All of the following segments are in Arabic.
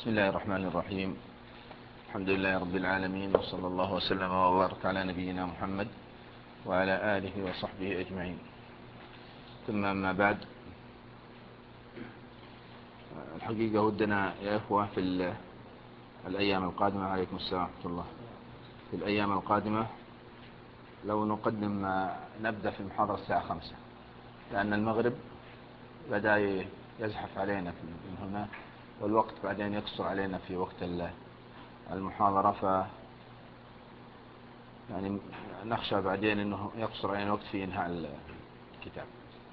بسم الله الرحمن الرحيم. الحمد لله رب العالمين، وصلى الله وسلم وبارك على نبينا محمد وعلى آله وصحبه أجمعين. ثم أما بعد، الحقيقة ودنا يا إخوة في الأيام القادمة، عليكم السلام ورحمة الله، في الأيام القادمة لو نقدم نبدأ في المحاضرة الساعة 5، لأن المغرب بدأ يزحف علينا من هنا، والوقت بعدين يقصر علينا في وقت المحاضرة، يعني نخشى بعدين أنه يقصر علينا وقت في إنهاء الكتاب.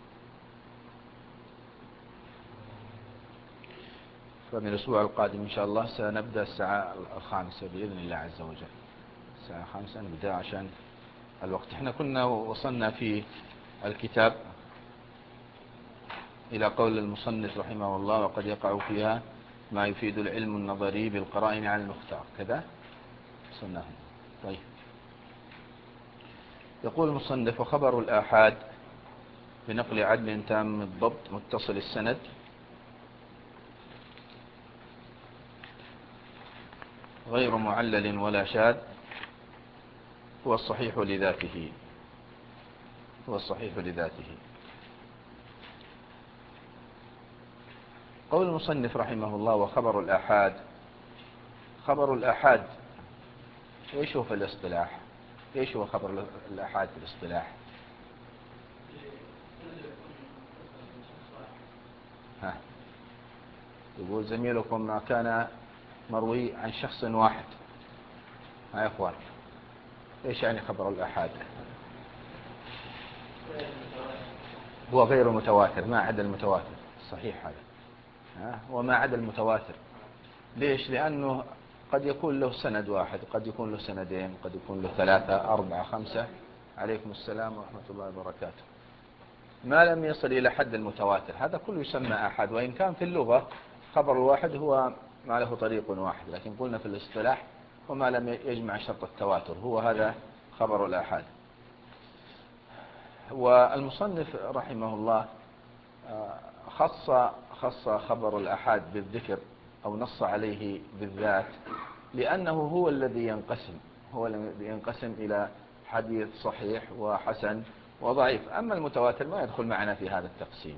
فمن الأسبوع القادم إن شاء الله سنبدأ الساعة 5 بإذن الله عز وجل. الساعة 5 نبدأ عشان الوقت. احنا كنا وصلنا في الكتاب إلى قول المصنف رحمه الله: وقد يقع فيها ما يفيد العلم النظري بالقرائن على المختار. كذا وصلنا. طيب، يقول المصنف: وخبر الآحاد بنقل عدل تام الضبط متصل السند غير معلل ولا شاذ هو الصحيح لذاته. قول المصنف رحمه الله: وخبر الآحاد. خبر الآحاد ايش هو في الاصطلاح؟ ايش هو خبر الآحاد في الاصطلاح؟ يقول زميلكم: ما كان مروي عن شخص واحد. يا اخوان، ايش يعني خبر الآحاد؟ هو غير متواتر، ما عدا المتواتر. صحيح هذا، وما عدا المتواتر. ليش؟ لأنه قد يكون له سند واحد، قد يكون له سندين، قد يكون له 3 4 5. عليكم السلام ورحمة الله وبركاته. ما لم يصل إلى حد المتواتر هذا كله يسمى آحاد، وإن كان في اللغة خبر الواحد هو ما له طريق واحد، لكن قلنا في الاصطلاح وما لم يجمع شرط التواتر هو هذا خبر الآحاد. والمصنف رحمه الله خص خبر الآحاد بالذكر أو نص عليه بالذات، لأنه هو الذي ينقسم إلى حديث صحيح وحسن وضعيف. أما المتواتر ما يدخل معنا في هذا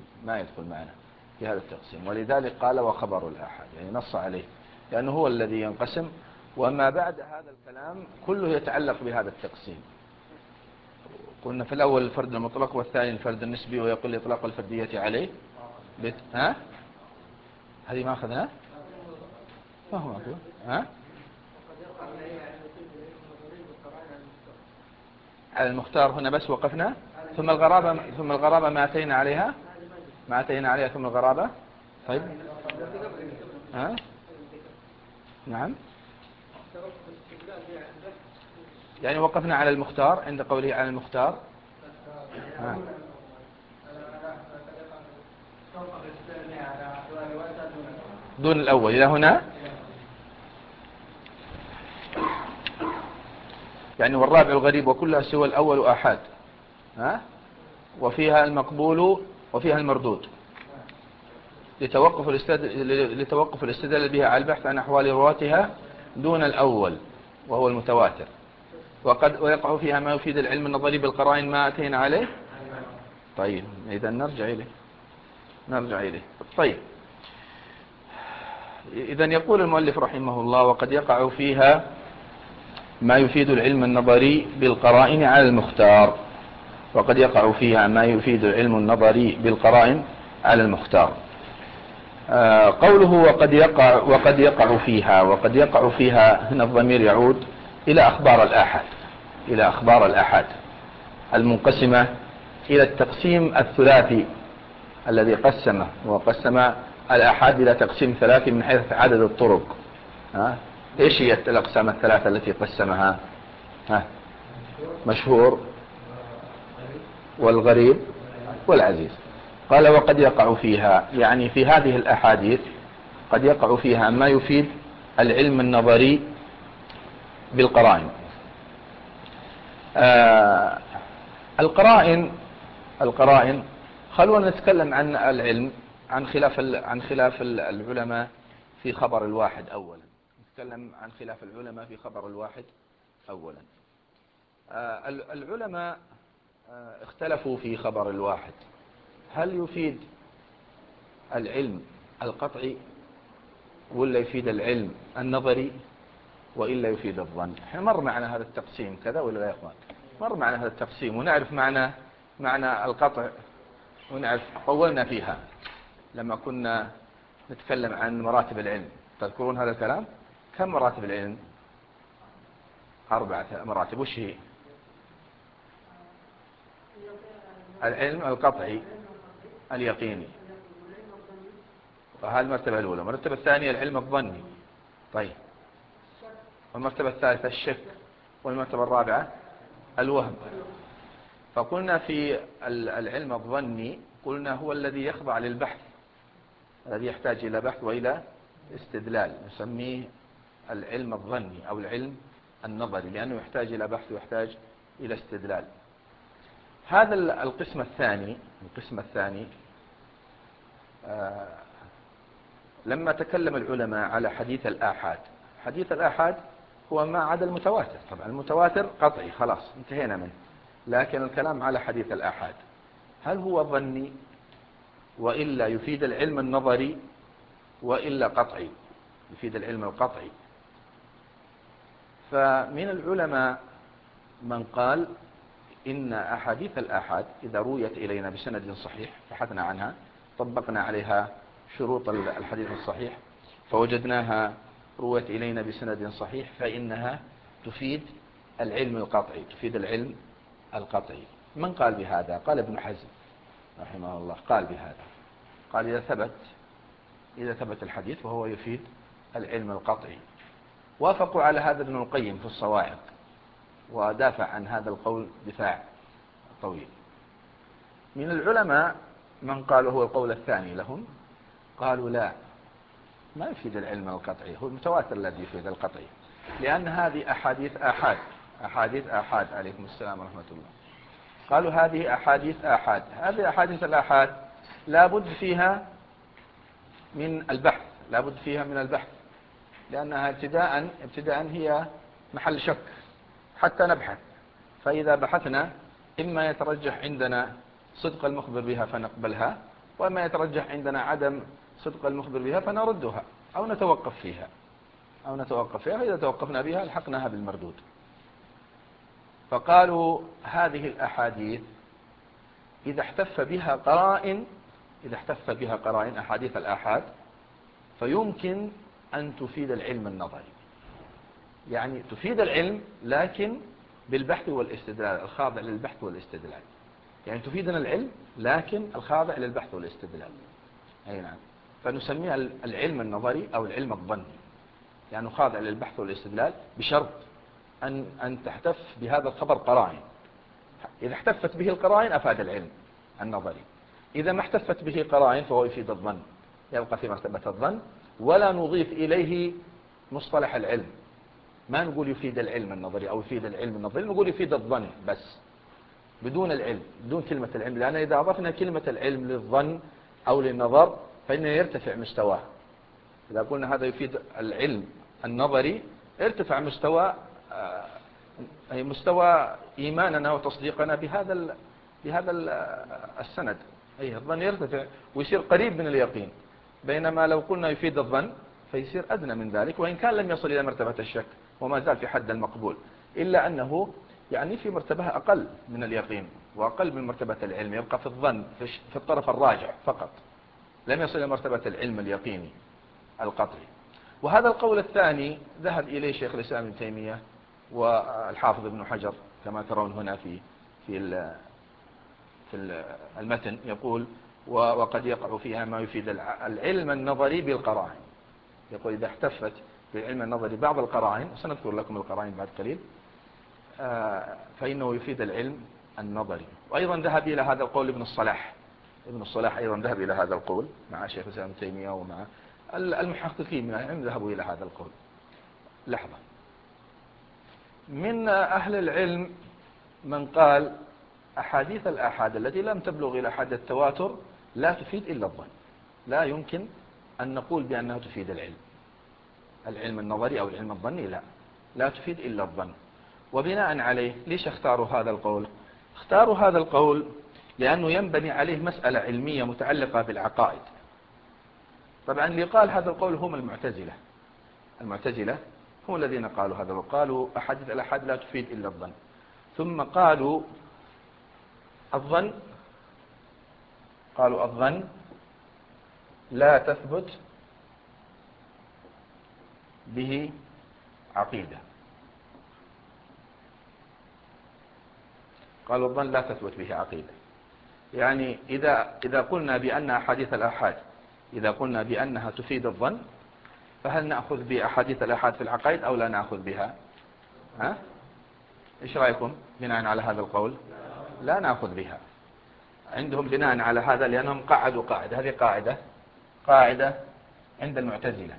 التقسيم، ولذلك قال: وخبر الآحاد، يعني نص عليه لأنه هو الذي ينقسم. وما بعد هذا الكلام كله يتعلق بهذا التقسيم. قلنا في الأول الفرد المطلق، والثاني الفرد النسبي، ويقول إطلاق الفردية عليه هذه ما أخذنا. ما هو أقول على المختار هنا بس وقفنا، ثم الغرابة ما أتينا عليها ثم الغرابة. طيب، نعم، يعني وقفنا على المختار عند قوله على المختار. دون الأول إلى هنا، يعني والرابع الغريب وكلها سوى الأول آحاد، وفيها المقبول وفيها المردود لتوقف الاستدلال بها على البحث عن أحوال رواتها دون الأول وهو المتواتر. ويقع فيها ما يفيد العلم النظري بالقرائن ما أتينا عليه. طيب، إذا نرجع إليه. طيب، إذا يقول المؤلف رحمه الله: وقد يقع فيها ما يفيد العلم النظري بالقرائن على المختار. وقد يقع فيها ما يفيد العلم النظري بالقرائن على المختار. قوله وقد يقع فيها، هنا الضمير يعود إلى أخبار الآحاد المنقسمة إلى التقسيم الثلاثي الذي قسمه، وقسم الآحاد إلى تقسيم ثلاثي من حيث عدد الطرق. إيش هي الأقسام الثلاثة التي قسمها؟ مشهور والغريب والعزيز. قال: وقد يقع فيها، يعني في هذه الأحاديث قد يقع فيها ما يفيد العلم النظري بالقرائن. القرائن خلونا نتكلم عن العلم، عن خلاف العلماء في خبر الواحد أولا، نتكلم عن خلاف العلماء في خبر الواحد أولا. العلماء اختلفوا في خبر الواحد، هل يفيد العلم القطعي ولا يفيد العلم النظري وإلا يفيد الظن؟ احنا مر معنا هذا التقسيم كذا ولا لا يا اخوان؟ مر معنا هذا التقسيم ونعرف معنى القطع، ونعرف طولنا فيها لما كنا نتكلم عن مراتب العلم. تذكرون هذا الكلام؟ كم مراتب العلم؟ 4 مراتب. وش هي؟ العلم القطعي اليقيني، وهذه المرتبة الأولى. المرتبة الثانية العلم الظني. طيب، والمرتبة الثالثة الشك، والمرتبة الرابعة الوهم. فقلنا في العلم الظني قلنا هو الذي يخضع للبحث، الذي يحتاج إلى بحث وإلى استدلال، نسميه العلم الظني أو العلم النظري، لأنه يحتاج إلى بحث ويحتاج إلى استدلال. هذا القسم الثاني لما تكلم العلماء على حديث الآحاد. حديث الآحاد هو ما عدا المتواتر، طبعا المتواتر قطعي خلاص انتهينا منه، لكن الكلام على حديث الآحاد هل هو ظني وإلا يفيد العلم النظري وإلا قطعي يفيد العلم القطعي؟ فمن العلماء من قال إن أحاديث الآحاد إذا رويت إلينا بسند صحيح بحثنا عنها، طبقنا عليها شروط الحديث الصحيح فوجدناها رويت إلينا بسند صحيح، فإنها تفيد العلم القطعي، تفيد العلم القطعي. من قال بهذا؟ قال ابن حزم رحمه الله، قال بهذا، قال إذا ثبت الحديث وهو يفيد العلم القطعي. وافقوا على هذا ابن القيم في الصواعق، ودافع عن هذا القول دفاع طويل. من العلماء من قالوا هو القول الثاني لهم، قالوا لا، ما يفيد العلم القطعي، هو المتواتر الذي يفيد القطعي، لأن هذه أحاديث آحاد عليكم السلام ورحمة الله. قالوا هذه أحاديث آحاد، هذه أحاديث الآحاد لابد فيها من البحث، لأنها ابتداء هي محل شك حتى نبحث. فإذا بحثنا إما يترجح عندنا صدق المخبر بها فنقبلها، وإما يترجح عندنا عدم صدق المخبر بها فنردها أو نتوقف فيها، فإذا توقفنا بها الحقناها بالمردود. فقالوا هذه الأحاديث إذا احتف بها قرائن أحاديث الآحاد فيمكن أن تفيد العلم النظري، يعني تفيد العلم لكن بالبحث والاستدلال، الخاضع للبحث والاستدلال. يعني تفيدنا العلم لكن الخاضع للبحث والاستدلال. أي نعم. فنسميها العلم النظري أو العلم الظني، يعني خاضع للبحث والاستدلال بشرط أن تحتف بهذا الخبر قرائن. إذا احتفت به القرائن أفاد العلم النظري، إذا ما احتفت به قرائن فهو يفيد الظن، يبقى في مرتبة الظن. ولا نضيف إليه مصطلح العلم، ما نقول يفيد العلم النظري أو يفيد العلم النظري، نقول يفيد الظن بس بدون العلم، بدون كلمة العلم، لأن إذا أضفنا كلمة العلم للظن أو للنظر فإنه يرتفع مستواه. إذا قلنا هذا يفيد العلم النظري ارتفع مستوى إيماننا وتصديقنا بهذا السند. أي الظن يرتفع ويصير قريب من اليقين، بينما لو قلنا يفيد الظن فيصير أدنى من ذلك، وإن كان لم يصل إلى مرتبة الشك وما زال في حد المقبول، إلا أنه يعني في مرتبة أقل من اليقين وأقل من مرتبة العلم، يبقى في الظن في الطرف الراجح فقط، لم يصل إلى مرتبة العلم اليقيني القطعي. وهذا القول الثاني ذهب إليه شيخ الإسلام ابن تيمية والحافظ ابن حجر كما ترون هنا في المتن، يقول وقد يقع فيها ما يفيد العلم النظري بالقرائن. يقول إذا احتفت بالعلم النظري بعض القرائن، وسنذكر لكم القرائن بعد قليل، فإنه يفيد العلم النظري. وأيضا ذهب إلى هذا القول ابن الصلاح أيضا ذهب إلى هذا القول مع شيخ الإسلام ابن تيمية ومع المحققين من العلم ذهبوا إلى هذا القول. لحظة، من أهل العلم من قال أحاديث الآحاد التي لم تبلغ إلى حد التواتر لا تفيد إلا الظن، لا يمكن أن نقول بأنها تفيد العلم، العلم النظري أو العلم الظني لا تفيد إلا الظن. وبناء عليه ليش اختاروا هذا القول؟ اختاروا هذا القول لأنه ينبني عليه مسألة علمية متعلقة بالعقائد. طبعا اللي قال هذا القول هم المعتزلة هم الذين قالوا هذا، وقالوا أحاديث الآحاد لا تفيد إلا الظن. ثم قالوا الظن لا تثبت به عقيدة. قالوا الظن لا تثبت به عقيدة، يعني إذا قلنا بأن أحاديث الآحاد إذا قلنا بأنها تفيد الظن، فهل نأخذ بأحاديث الآحاد في العقائد أو لا نأخذ بها؟ إيش رأيكم بناء على هذا القول؟ لا نأخذ بها. عندهم بناء على هذا، لأنهم قعدوا قاعدة، هذه قاعدة عند المعتزلة،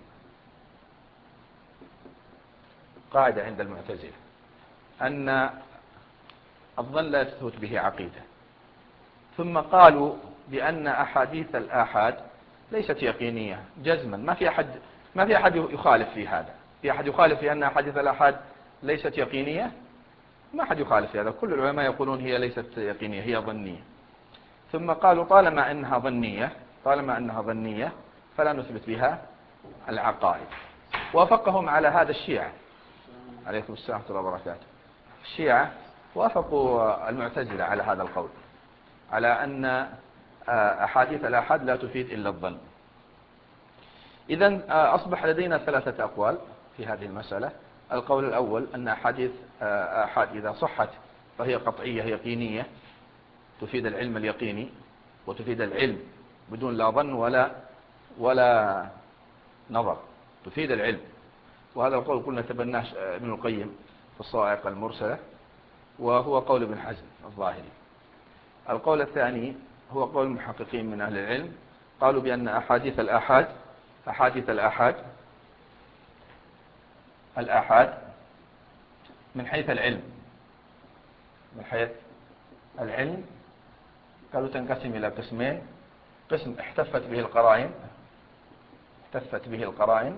قاعدة عند المعتزلة أن الظن لا تثبت به عقيدة. ثم قالوا بأن أحاديث الآحاد ليست يقينية جزما، ما في أحد يخالف في هذا. في أحد يخالف في أن أحاديث الآحاد ليست يقينية؟ ما أحد يخالف في هذا، كل العلماء يقولون هي ليست يقينية، هي ظنية. ثم قالوا طالما أنها ظنية فلا نثبت بها العقائد. وافقهم على هذا الشيعة، عليكم السلام ورحمة الله وبركاته. الشيعة وافقوا المعتزلة على هذا القول، على أن أحاديث الآحاد لا تفيد إلا الظن. إذن أصبح لدينا ثلاثة أقوال في هذه المسألة. القول الأول أن أحاديث آحاد إذا صحت فهي قطعية يقينية، تفيد العلم اليقيني، وتفيد العلم بدون لا ظن ولا نظر، تفيد العلم. وهذا القول قلنا تبناه ابن القيم في الصواعق المرسلة، وهو قول ابن حزم الظاهري. القول الثاني هو قول المحققين من أهل العلم، قالوا بأن أحاديث الآحاد من حيث العلم قالوا تنقسم إلى قسمين: قسم احتفت به القرائن،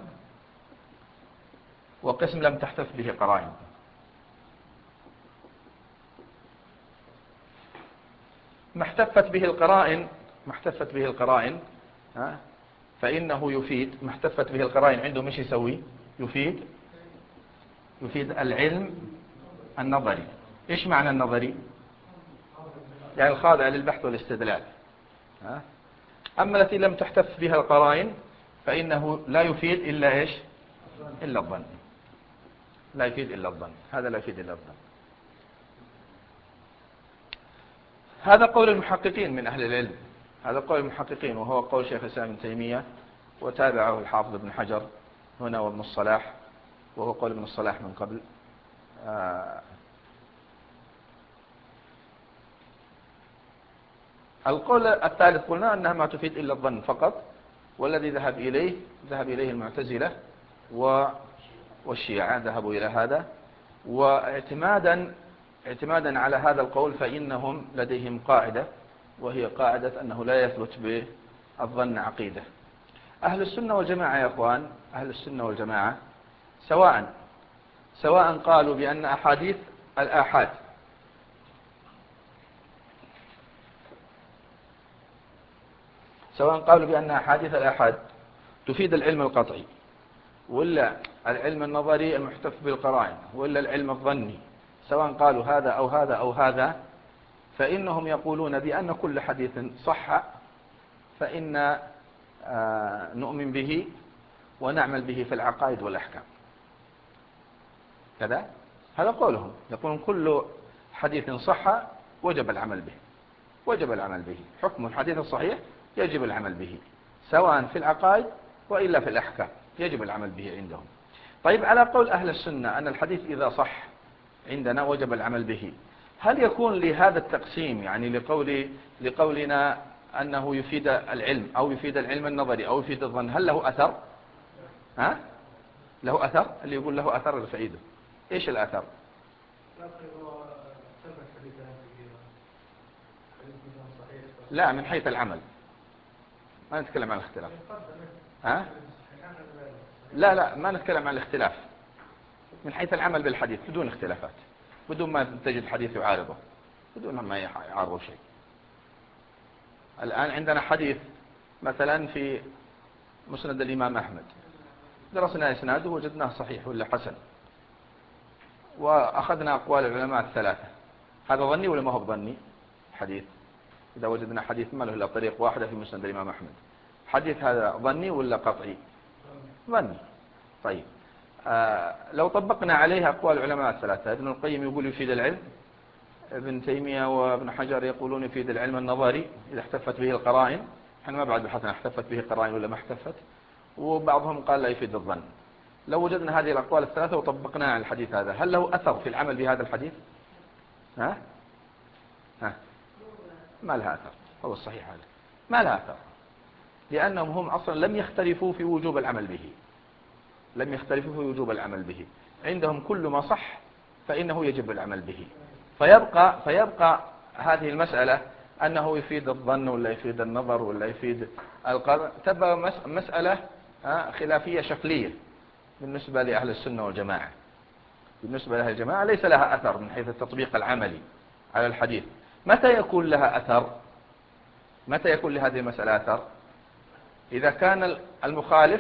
وقسم لم تحتف به قرائن. ما احتفت به القرائن فإنه يفيد. ما احتفت به القرائن عندهم ايش يسوي؟ يفيد العلم النظري. ايش معنى النظري؟ يعني الخاضع للبحث والاستدلال. أما التي لم تحتف بها القرائن فإنه لا يفيد إلا ايش؟ إلا الظن. لا يفيد إلا الظن. هذا لا يفيد إلا الظن. هذا قول المحققين من أهل العلم، هذا قول المحققين، وهو قول شيخ الإسلام ابن تيمية، وتابعه الحافظ ابن حجر هنا وابن الصلاح، وهو قول ابن الصلاح من قبل. القول الثالث قلنا أنها ما تفيد إلا الظن فقط، والذي ذهب إليه المعتزلة والشيعة، ذهبوا إلى هذا. واعتمادا على هذا القول فإنهم لديهم قاعدة، وهي قاعدة أنه لا يثبت بالظن عقيدة. أهل السنة والجماعة يا أخوان، أهل السنة والجماعة سواء قالوا بأن أحاديث الآحاد تفيد العلم القطعي، ولا العلم النظري المحتف بالقرائن، ولا العلم الظني، سواء قالوا هذا أو هذا أو هذا، فإنهم يقولون بأن كل حديث صح فإن نؤمن به ونعمل به في العقائد والأحكام. كذا هذا قولهم، يقولون كل حديث صح وجب العمل به، حكم الحديث الصحيح يجب العمل به، سواء في العقائد وإلا في الأحكام، يجب العمل به عندهم. طيب، على قول أهل السنة أن الحديث إذا صح عندنا وجب العمل به، هل يكون لهذا التقسيم، يعني لقولنا أنه يفيد العلم أو يفيد العلم النظري أو يفيد الظن، هل له أثر؟ له أثر؟ اللي يقول له أثر الفعيده، إيش الأثر؟ لا، من حيث العمل، ما نتكلم عن الاختلاف. لا لا، ما نتكلم عن الاختلاف من حيث العمل بالحديث بدون اختلافات، بدون ما تجد حديث يعارضه، بدون ما يعارضه شيء. الآن عندنا حديث مثلا في مسند الإمام أحمد، درسنا إسناده وجدناه صحيح ولا حسن، وأخذنا أقوال العلماء الثلاثة، هذا ظني ولا ما هو ظني حديث؟ إذا وجدنا حديث ما له إلا طريق واحدة في مسند الإمام أحمد، حديث هذا ظني ولا قطعي؟ ظني. طيب لو طبقنا عليه أقوال العلماء الثلاثة، ابن القيم يقول يفيد العلم، ابن تيمية وابن حجر يقولون يفيد العلم النظري إذا احتفت به القرائن، احنا ما بعد بحثنا احتفت به القرائن ولا ما احتفت، وبعضهم قال لا يفيد الظن. لو وجدنا هذه الأقوال الثلاثة وطبقناها على الحديث هذا، هل له أثر في العمل بهذا الحديث؟ ها؟ ما لها أثر، هو الصحيح هذا ما لها أثر، لأنهم هم أصلا لم يختلفوا في وجوب العمل به، لم يختلفوا في وجوب العمل به، عندهم كل ما صح فإنه يجب العمل به. فيبقى هذه المسألة أنه يفيد الظن ولا يفيد النظر ولا يفيد القدر، تبقى مسألة خلافية شكلية بالنسبة لأهل السنة والجماعة. بالنسبة لأهل الجماعة ليس لها أثر من حيث التطبيق العملي على الحديث. متى يكون لها أثر؟ متى يكون لهذه المسألة أثر؟ إذا كان المخالف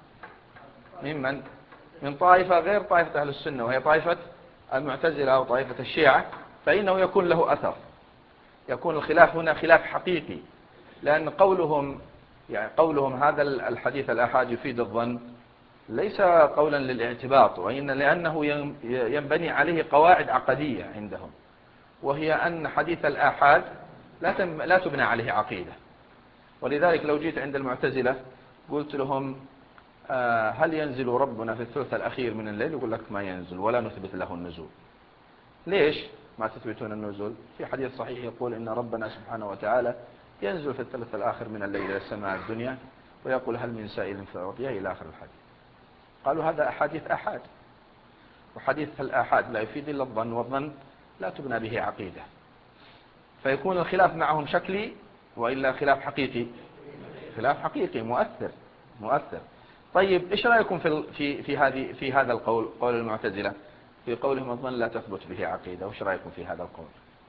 من طائفة غير طائفة أهل السنة، وهي طائفة المعتزلة أو طائفة الشيعة، فإنه يكون له أثر، يكون الخلاف هنا خلاف حقيقي، لأن قولهم هذا الحديث الآحاد يفيد الظن ليس قولا للاعتباط، لأنه ينبني عليه قواعد عقدية عندهم، وهي أن حديث الآحاد لا تبنى عليه عقيدة. ولذلك لو جيت عند المعتزلة قلت لهم هل ينزل ربنا في الثلث الأخير من الليل؟ يقول لك ما ينزل ولا نثبت له النزول. ليش ما تثبتون النزول؟ في حديث صحيح يقول إن ربنا سبحانه وتعالى ينزل في الثلث الآخر من الليل إلى السماء الدنيا ويقول هل من سائل فأعطيه إلى آخر الحديث. قالوا هذا أحاديث آحاد، وحديث الآحاد لا يفيد إلا الظن، والظن لا تبنى به عقيدة، فيكون الخلاف معهم شكلي وإلا خلاف حقيقي، خلاف حقيقي مؤثر. طيب إيش رأيكم في هذا القول، قول المعتزلة في قولهم الظن لا تثبت به عقيدة؟ وإيش رأيكم في هذا القول؟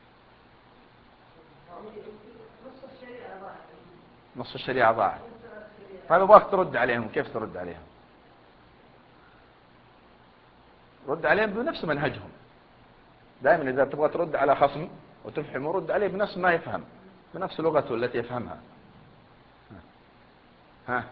نص الشريعة ضاع. طيب أبغاك ترد عليهم، كيف ترد عليهم؟ رد عليهم بنفس منهجهم. دائما إذا تبغى ترد على خصم وتفهمه رد عليه بنفس ما يفهم، بنفس لغته التي يفهمها. ها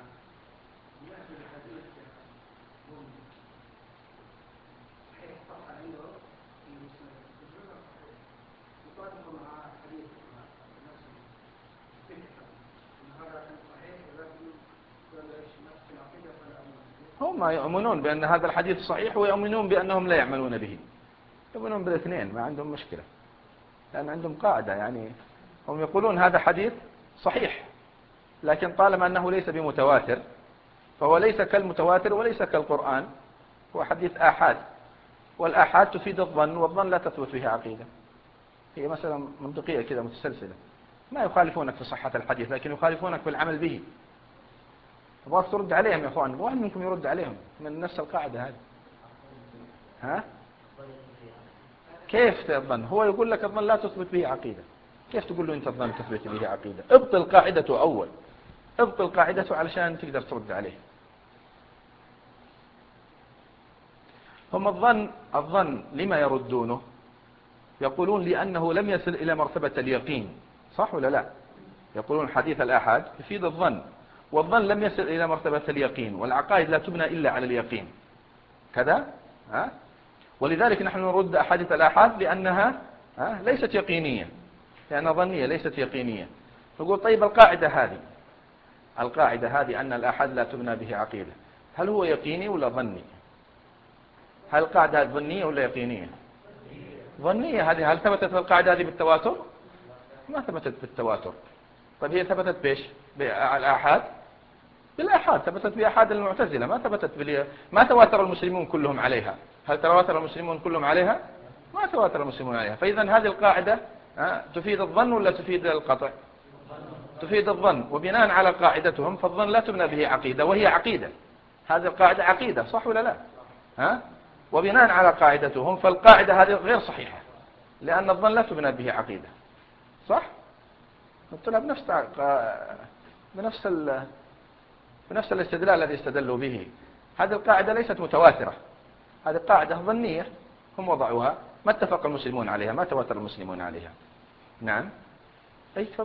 هم يؤمنون بأن هذا الحديث صحيح، ويؤمنون بأنهم لا يعملون به، يؤمنون بالاثنين، ما عندهم مشكلة، لأن عندهم قاعدة، يعني هم يقولون هذا حديث صحيح، لكن طالما أنه ليس بمتواتر فهو ليس كالمتواتر وليس كالقرآن، هو حديث آحاد، والآحاد تفيد الظن، والظن لا تثبت به عقيدة. هي مسألة منطقية كذا متسلسلة، ما يخالفونك في صحة الحديث لكن يخالفونك في العمل به. تبغى ترد عليهم يا أخوان، واحد منكم يرد عليهم من نفس القاعدة هذه. ها كيف الظن؟ هو يقول لك الظن لا تثبت به عقيدة، كيف تقول له أنت الظن تثبت به عقيدة؟ ابطل قاعدته أول، ابطل قاعدته علشان تقدر ترد عليه. هم الظن لما يردونه؟ يقولون لأنه لم يصل إلى مرتبة اليقين، صح ولا لا؟ يقولون حديث الآحاد يفيد الظن، والظن لم يصل إلى مرتبة اليقين، والعقائد لا تبنى إلا على اليقين كذا. ولذلك نحن نرد أحاديث الآحاد لأنها ليست يقينية، لأنها ظنية ليست يقينية. نقول طيب القاعدة هذه أن الآحاد لا تبنى به عقيدة، هل هو يقيني ولا ظني؟ هل القاعدة ظنية ولا يقينية؟ ظنية. هل ثبتت القاعدة هذه بالتواتر؟ ما ثبتت بالتواتر. طيب هي ثبتت بإيش؟ بالآحاد؟ بالآحاد، ثبتت بآحاد المعتزلة، ما تواتر المسلمون كلهم عليها. هل تواتر المسلمون كلهم عليها؟ ما تواتر المسلمون عليها. فإذا هذه القاعدة تفيد الظن ولا تفيد القطع؟ تفيد الظن، وبناء على قاعدتهم فالظن لا تبنى به عقيدة، وهي عقيدة. هذه القاعدة عقيدة، صح ولا لا؟ ها؟ وبناء على قاعدتهم فالقاعدة هذه غير صحيحة، لأن الظن لا تبنى به عقيدة، صح؟ قلت بنفس بنفس الاستدلال الذي استدلوا به. هذه القاعدة ليست متواترة، هذه قاعدة ظنية هم وضعوها، ما اتفق المسلمون عليها، ما تواتر المسلمون عليها. نعم. أي تفضل.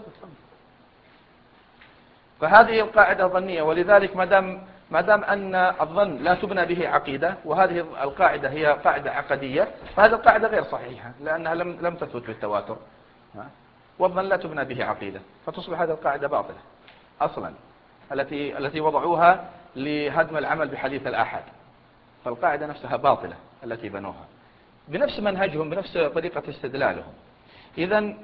فهذه القاعدة ظنية، ولذلك ما دام أن الظن لا تبنى به عقيدة، وهذه القاعدة هي قاعدة عقدية، فهذه القاعدة غير صحيحة لأنها لم تثبت بالتواتر، والظن لا تبنى به عقيدة، فتصبح هذه القاعدة باطلة أصلا، التي وضعوها لهدم العمل بحديث الآحاد. فالقاعدة نفسها باطلة التي بنوها بنفس منهجهم، بنفس طريقة استدلالهم. إذن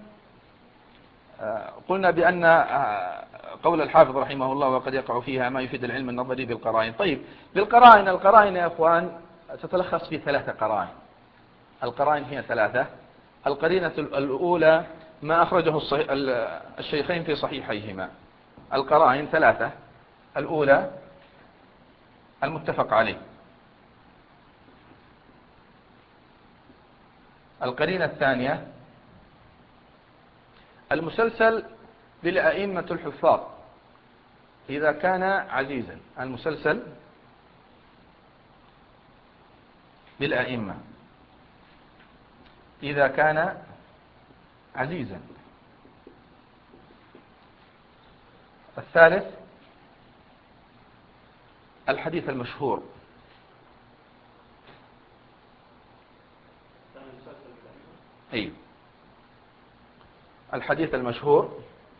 قلنا بأن قول الحافظ رحمه الله وقد يقع فيها ما يفيد العلم النظري بالقرائن. طيب، بالقرائن، القرائن يا أخوان تتلخص في 3 قرائن. القرائن هي 3. القرينة الأولى ما أخرجه الشيخين في صحيحيهما. القرائن 3. الأولى المتفق عليه. القرينة الثانية المسلسل بالأئمة الحفاظ إذا كان عزيزا. المسلسل بالأئمة إذا كان عزيزا. الثالث الحديث المشهور. أي الحديث المشهور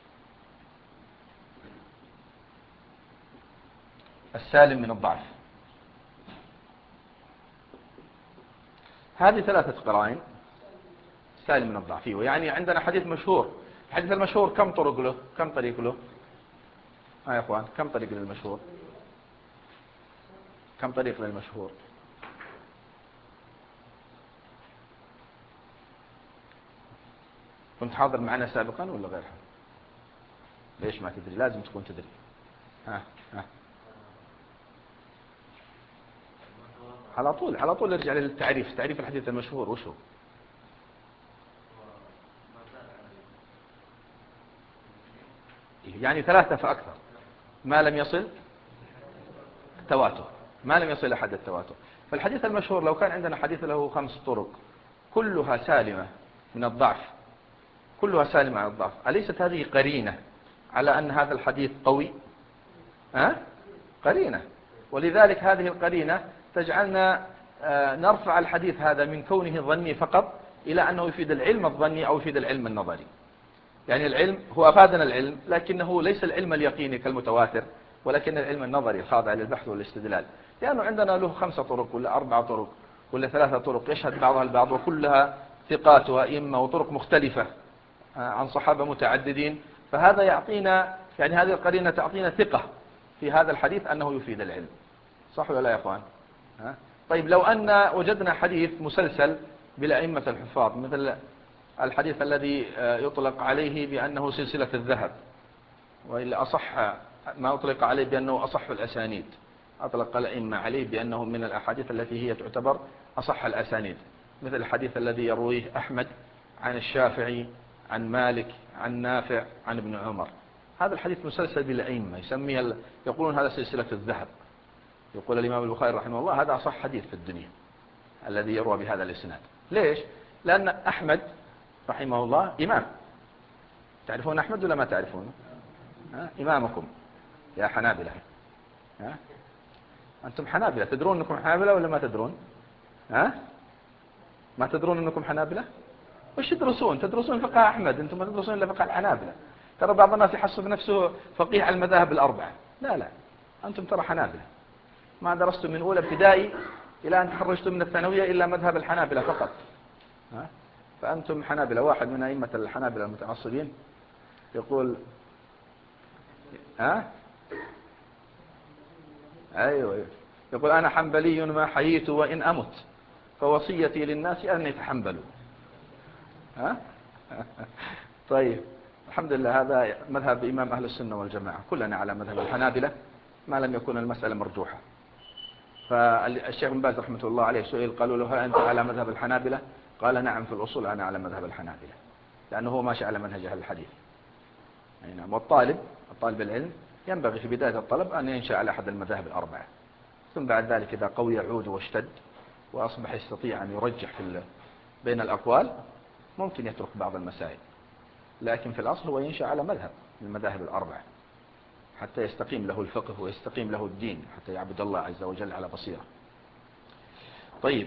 السالم من الضعف. هذه 3 قرائن. سالم من الضعف، يعني عندنا حديث مشهور. الحديث المشهور كم طرق له؟ كم طريق له؟ يا أخوان، كم طريق للمشهور؟ كم طريق للمشهور؟ كنت حاضر معنا سابقا ولا غير حاضر؟ ليش ما تدري؟ لازم تكون تدري. ها. على طول ارجع للتعريف. تعريف الحديث المشهور وش هو؟ يعني 3 فأكثر، ما لم يصل التواتر، ما لم يصل أحد التواتر. فالحديث المشهور لو كان عندنا حديث له 5 طرق كلها سالمة من الضعف، كلها سالمة من الضعف، أليست هذه قرينة على أن هذا الحديث قوي؟ قرينة. ولذلك هذه القرينة تجعلنا نرفع الحديث هذا من كونه ظني فقط إلى أنه يفيد العلم الظني أو يفيد العلم النظري. يعني العلم هو أفادنا العلم، لكنه ليس العلم اليقيني كالمتواتر، ولكن العلم النظري الخاضع للبحث والاستدلال، لأنه عندنا له 5 طرق ولا 4 طرق ولا 3 طرق يشهد بعضها البعض، وكلها ثقات وأئمة وطرق مختلفة عن صحابة متعددين. فهذا يعطينا، يعني هذه القرينة تعطينا ثقة في هذا الحديث أنه يفيد العلم، صح ولا لا يا أخوان؟ طيب، لو أن وجدنا حديث مسلسل بالأئمة الحفاظ، مثل الحديث الذي يطلق عليه بأنه سلسلة الذهب، وإلا أصح ما أطلق عليه بأنه أصح الأسانيد، أطلق الأئمة عليه بأنه من الأحاديث التي هي تعتبر أصح الأسانيد، مثل الحديث الذي يرويه أحمد عن الشافعي عن مالك عن نافع عن ابن عمر. هذا الحديث مسلسل بالأئمة، يقولون هذا سلسلة الذهب. يقول الإمام البخاري رحمه الله هذا أصح حديث في الدنيا الذي يروى بهذا الإسناد. ليش؟ لأن أحمد رحمه الله إمام. تعرفون أحمد ولا ما تعرفونه؟ إمامكم يا حنابلة. أنتم حنابلة، تدرون أنكم حنابلة ولا ما تدرون؟ ما تدرون أنكم حنابلة؟ وش تدرسون فقه أحمد، أنتم ما تدرسون إلا فقه الحنابلة. ترى بعض الناس يحسب نفسه فقيه على المذاهب ال4. لا، أنتم ترى حنابلة، ما درستم من أولى ابتدائي إلى أن تخرجتم من الثانوية إلا مذهب الحنابلة فقط. فأنتم حنابلة. واحد من أئمة الحنابلة المتعصبين يقول أيوة، يقول أنا حنبلي ما حييت وإن أمت، فوصيتي للناس أن يتحنبلوا. طيب، الحمد لله، هذا مذهب إمام أهل السنة والجماعة، كلنا على مذهب الحنابلة ما لم يكن المسألة مرجوحة. فالشيخ بن باز رحمة الله عليه سئل قالوا له هل أنت على مذهب الحنابلة؟ قال نعم في الأصول أنا على مذهب الحنابلة، لأنه هو ماشي على منهج أهل الحديث. نعم. والطالب العلم ينبغي في بداية الطلب أن ينشأ على أحد المذاهب الأربعة، ثم بعد ذلك إذا قوي عود واشتد وأصبح يستطيع أن يرجح بين الأقوال ممكن يترك بعض المسائل، لكن في الأصل هو ينشأ على مذهب من المذاهب الأربعة حتى يستقيم له الفقه ويستقيم له الدين، حتى يعبد الله عز وجل على بصيرة. طيب،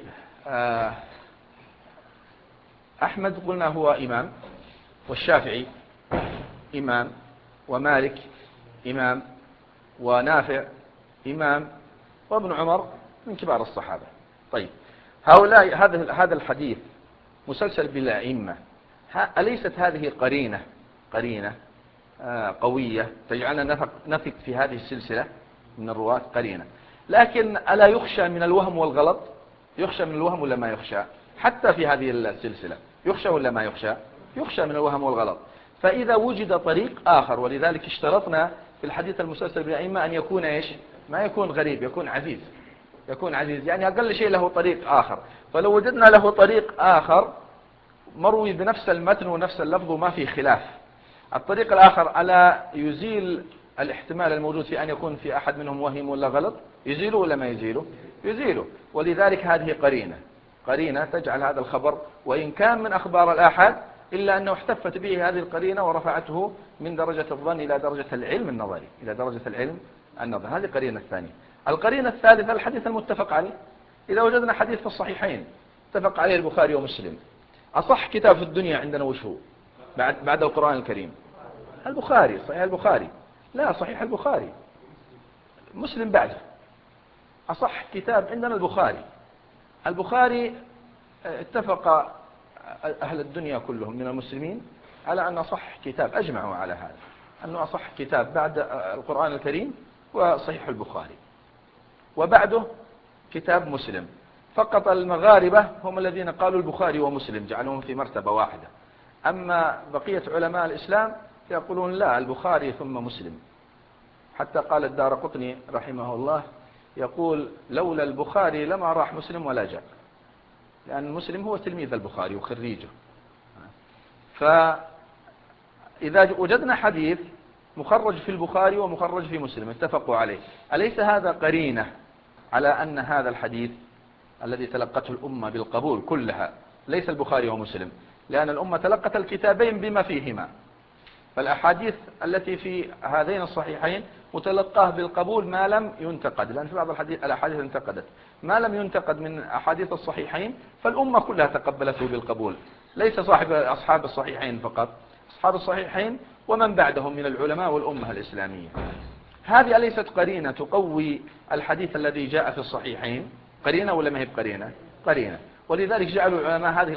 أحمد قلنا هو إمام، والشافعي إمام، ومالك إمام، ونافع إمام، وابن عمر من كبار الصحابة. طيب، هؤلاء هذا الحديث مسلسل بالأئمة، أليست هذه قرينة قوية تجعلنا نثق في هذه السلسلة من الرواة؟ قرينة. لكن ألا يخشى من الوهم والغلط؟ يخشى من الوهم ولا ما يخشى؟ حتى في هذه السلسلة يخشى ولا ما يخشى؟ يخشى من الوهم والغلط. فإذا وجد طريق آخر، ولذلك اشترطنا في الحديث المسلسل بالأئمة أن يكون إيش؟ ما يكون غريب، يكون عزيز، يعني أقل شيء له طريق آخر. فلو وجدنا له طريق آخر مروي بنفس المتن ونفس اللفظ وما في خلاف، الطريق الآخر ألا يزيل الاحتمال الموجود في أن يكون في أحد منهم وهم ولا غلط؟ يزيله ولا ما يزيله؟ يزيله. ولذلك هذه قرينة تجعل هذا الخبر وإن كان من أخبار الآحاد إلا أنه احتفت به هذه القرينة ورفعته من درجة الظن إلى درجة العلم النظري، هذه القرينة الثانية. القرينة الثالثة الحديث المتفق عليه. إذا وجدنا حديث في الصحيحين اتفق عليه البخاري ومسلم، أصح كتاب في الدنيا عندنا وش هو بعد القرآن الكريم؟ البخاري، صحيح البخاري. لا، صحيح البخاري. مسلم بعده. أصح كتاب عندنا البخاري اتفق أهل الدنيا كلهم من المسلمين على أن أصح كتاب، أجمعوا على هذا أنه أصح كتاب بعد القرآن الكريم وصحيح البخاري، وبعده كتاب مسلم. فقط المغاربة هم الذين قالوا البخاري ومسلم، جعلوهم في مرتبة واحدة. أما بقية علماء الإسلام يقولون لا، البخاري ثم مسلم. حتى قال الدارقطني رحمه الله يقول لولا البخاري لما راح مسلم ولا جاء، لأن مسلم هو تلميذ البخاري وخريجه. فإذا وجدنا حديث مخرج في البخاري ومخرج في مسلم اتفقوا عليه، أليس هذا قرينة على أن هذا الحديث الذي تلقته الأمة بالقبول كلها ليس البخاري ومسلم؟ لأن الأمة تلقت الكتابين بما فيهما، فالأحاديث التي في هذين الصحيحين متلقاه بالقبول ما لم ينتقد، لأن في بعض الأحاديث انتقدت، ما لم ينتقد من أحاديث الصحيحين فالأمة كلها تقبلته بالقبول، ليس أصحاب الصحيحين فقط، أصحاب الصحيحين ومن بعدهم من العلماء والأمة الإسلامية. هذه أليست قرينة تقوي الحديث الذي جاء في الصحيحين؟ قرينة ولا ما هي قرينة. ولذلك جعلوا العلماء هذه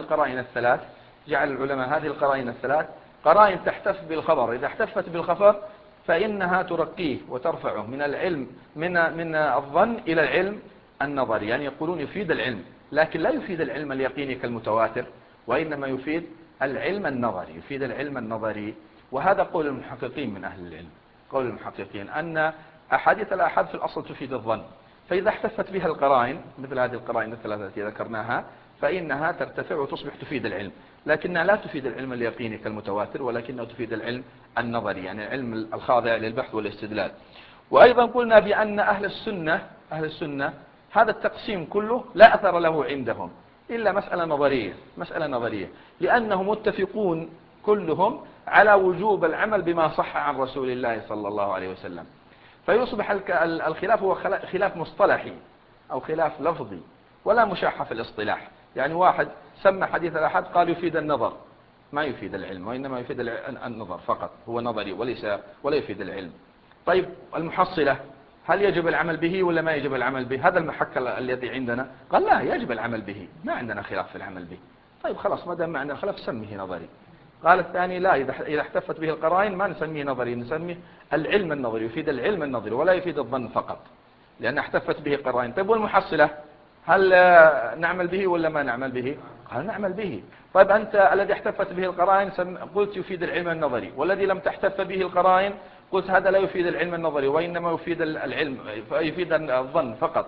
القرائن الثلاث قرائن تحتف بالخبر. إذا احتفت بالخبر فإنها ترقيه وترفعه من العلم من الظن إلى العلم النظري. يعني يقولون يفيد العلم، لكن لا يفيد العلم اليقيني كالمتواتر، وإنما يفيد العلم النظري. وهذا قول المحققين من أهل العلم، قول المحققين أن أحاديث الآحاد في الأصل تفيد الظن، فإذا احتفت بها القرائن مثل هذه القرائن الثلاثة التي ذكرناها فإنها ترتفع وتصبح تفيد العلم، لكنها لا تفيد العلم اليقيني كالمتواتر، ولكنها تفيد العلم النظري، يعني العلم الخاضع للبحث والاستدلال. وأيضا قلنا بأن أهل السنة هذا التقسيم كله لا أثر له عندهم إلا مسألة نظرية، لأنهم متفقون كلهم على وجوب العمل بما صح عن رسول الله صلى الله عليه وسلم. فيصبح الخلاف هو خلاف مصطلحي أو خلاف لفظي ولا مشاحة في الاصطلاح. يعني واحد سمى حديث الآحاد قال يفيد النظر، ما يفيد العلم، وإنما يفيد النظر فقط، هو نظري ولا يفيد العلم. طيب المحصلة، هل يجب العمل به ولا ما يجب العمل به؟ هذا المحك الذي عندنا قال لا، يجب العمل به، ما عندنا خلاف في العمل به. طيب خلاص، ما دام ما عندنا خلاف سميه نظري. قال الثاني لا، إذا احتفت به القرائن ما نسميه نظري، نسميه العلم النظري، يفيد العلم النظري ولا يفيد الظن فقط، لأن احتفت به قرائن. طيب والمحصلة، هل نعمل به ولا ما نعمل به؟ قال نعمل به. طيب أنت الذي احتفت به القرائن قلت يفيد العلم النظري، والذي لم تحتف به القرائن قلت هذا لا يفيد العلم النظري وإنما يفيد الظن فقط.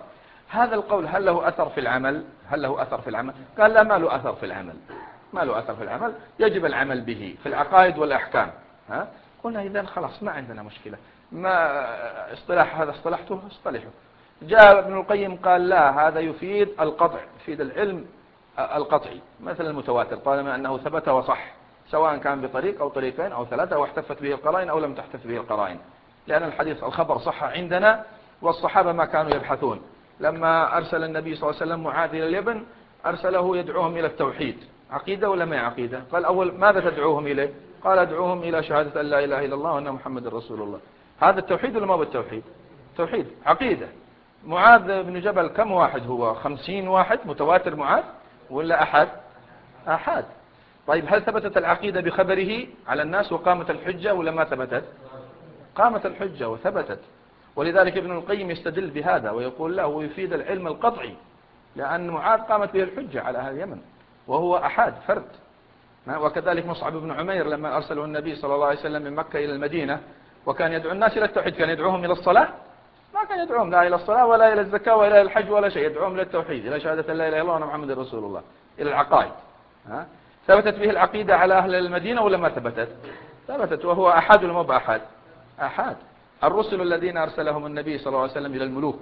هذا القول هل له أثر في العمل؟ هل له أثر في العمل؟ قال لا، ما له أثر في العمل، ما له أثر في العمل، يجب العمل به في العقائد والأحكام. قلنا إذن خلاص ما عندنا مشكلة، ما اصطلاح هذا اصطلحته اصطلحه. جاء ابن القيم قال لا، هذا يفيد القطع، يفيد العلم القطعي مثل المتواتر طالما أنه ثبت وصح، سواء كان بطريق أو طريقين أو ثلاثة، أو احتفت به القرائن أو لم تحتف به القرائن، لأن الحديث الخبر صح عندنا، والصحابة ما كانوا يبحثون. لما أرسل النبي صلى الله عليه وسلم معاذ إلى اليمن أرسله يدعوهم إلى التوحيد، عقيدة ولا ما عقيدة؟ قال أول ماذا تدعوهم إليه؟ قال أدعوهم إلى شهادة أن لا إله إلا الله وأن محمد رسول الله. هذا التوحيد ولا ما هو التوحيد؟ توحيد عقيدة. معاذ بن جبل كم واحد هو؟ 50 واحد متواتر معاذ ولا أحد؟ أحد. طيب هل ثبتت العقيدة بخبره على الناس وقامت الحجة ولا ما ثبتت؟ قامت الحجة وثبتت. ولذلك ابن القيم يستدل بهذا ويقول له ويفيد العلم القطعي، لأن معاذ قامت به الحجة على أهل اليمن وهو أحد فرد. وكذلك مصعب بن عمير لما أرسله النبي صلى الله عليه وسلم من مكة إلى المدينة وكان يدعو الناس إلى التوحيد، كان يدعوهم إلى الصلاة؟ ما كان يدعوهم لا إلى الصلاة ولا إلى الزكاة ولا إلى الحج ولا شيء، يدعوهم إلى التوحيد، إلى شهادة لا إله إلا الله وأن محمد رسول الله، إلى العقائد. ثبتت به العقيدة على أهل المدينة ولا ما ثبتت؟ ثبتت، وهو أحد ولا ما بأحد؟ أحد. الرسل الذين أرسلهم النبي صلى الله عليه وسلم إلى الملوك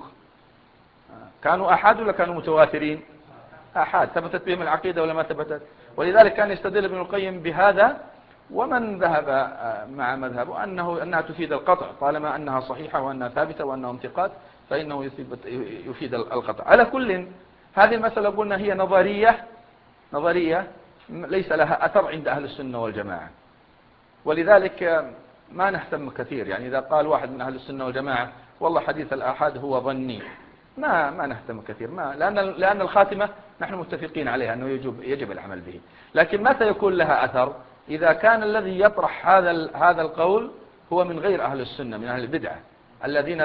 كانوا أحد ولا كانوا متواترين؟ أحد. ثبتت بهم العقيدة ولا ما ثبتت؟ ولذلك كان يستدل ابن القيم بهذا، ومن ذهب مع مذهبه أنها تفيد القطع طالما أنها صحيحة وأنها ثابتة وأنهم ثقات، فإنه يفيد القطع. على كل، هذه المسألة قلنا هي نظرية ليس لها أثر عند أهل السنة والجماعة، ولذلك ما نهتم كثير. يعني إذا قال واحد من أهل السنة والجماعة والله حديث الآحاد هو ظني، ما نهتم كثير، لأن الخاتمة نحن متفقين عليها أنه يجب العمل به. لكن متى يكون لها أثر؟ إذا كان الذي يطرح هذا القول هو من غير أهل السنة، من أهل البدعة الذين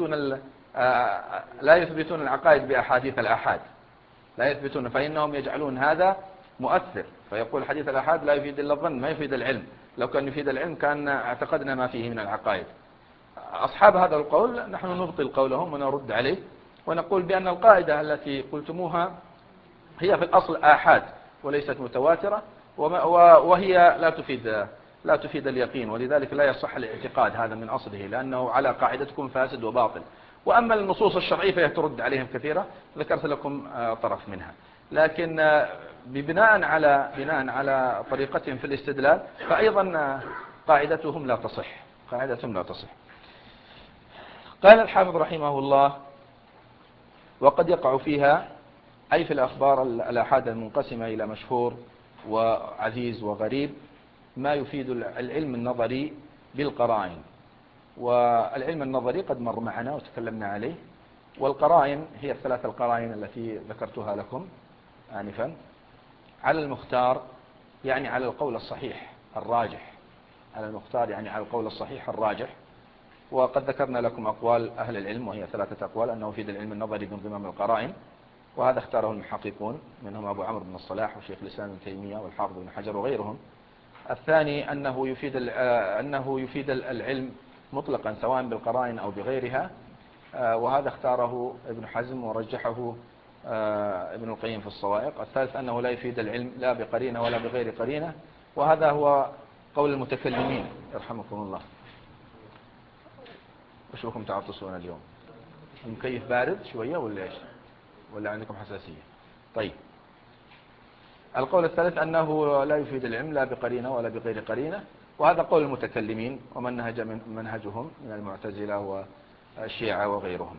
لا يثبتون العقائد بأحاديث الآحاد، لا يثبتون، فإنهم يجعلون هذا مؤثر، فيقول حديث الآحاد لا يفيد إلا الظن، ما يفيد العلم، لو كان يفيد العلم كان اعتقدنا ما فيه من العقائد. أصحاب هذا القول نحن نبطل قولهم ونرد عليه ونقول بأن القاعدة التي قلتموها هي في الأصل آحاد وليست متواترة، وهي لا تفيد اليقين، ولذلك لا يصح الاعتقاد هذا من أصله، لأنه على قاعدتكم فاسد وباطل. وأما النصوص الشرعية فهي ترد عليهم كثيرة، ذكرت لكم طرف منها. لكن بناء على طريقتهم في الاستدلال فأيضا قاعدتهم لا تصح. قال الحافظ رحمه الله: وقد يقع فيها، أي في الأخبار الآحاد المنقسمة إلى مشهور وعزيز وغريب، ما يفيد العلم النظري بالقرائن. والعلم النظري قد مر معنا وتكلمنا عليه، والقرائن هي الثلاث القرائن التي ذكرتها لكم آنفا على المختار، يعني على القول الصحيح الراجح، على المختار يعني على القول الصحيح الراجح. وقد ذكرنا لكم أقوال أهل العلم، وهي 3 أقوال: أنه يفيد العلم النظري بانضمام القرائن، وهذا اختاره المحققون منهم أبو عمرو بن الصلاح وشيخ الإسلام ابن تيمية والحافظ بن حجر وغيرهم. الثاني أنه يفيد العلم مطلقا سواء بالقرائن أو بغيرها، وهذا اختاره ابن حزم ورجحه ابن القيم في الصواعق. الثالث أنه لا يفيد العلم لا بقرينة ولا بغير قرينة، وهذا هو قول المتكلمين يرحمكم الله. وش بكم تعطسون اليوم؟ المكيف بارد شوية ولا إيش؟ ولا عندكم حساسية؟ طيب، القول الثالث أنه لا يفيد العلم لا بقرينة ولا بغير قرينة، وهذا قول المتكلمين ومن نهج منهجهم من المعتزلة والشيعة وغيرهم.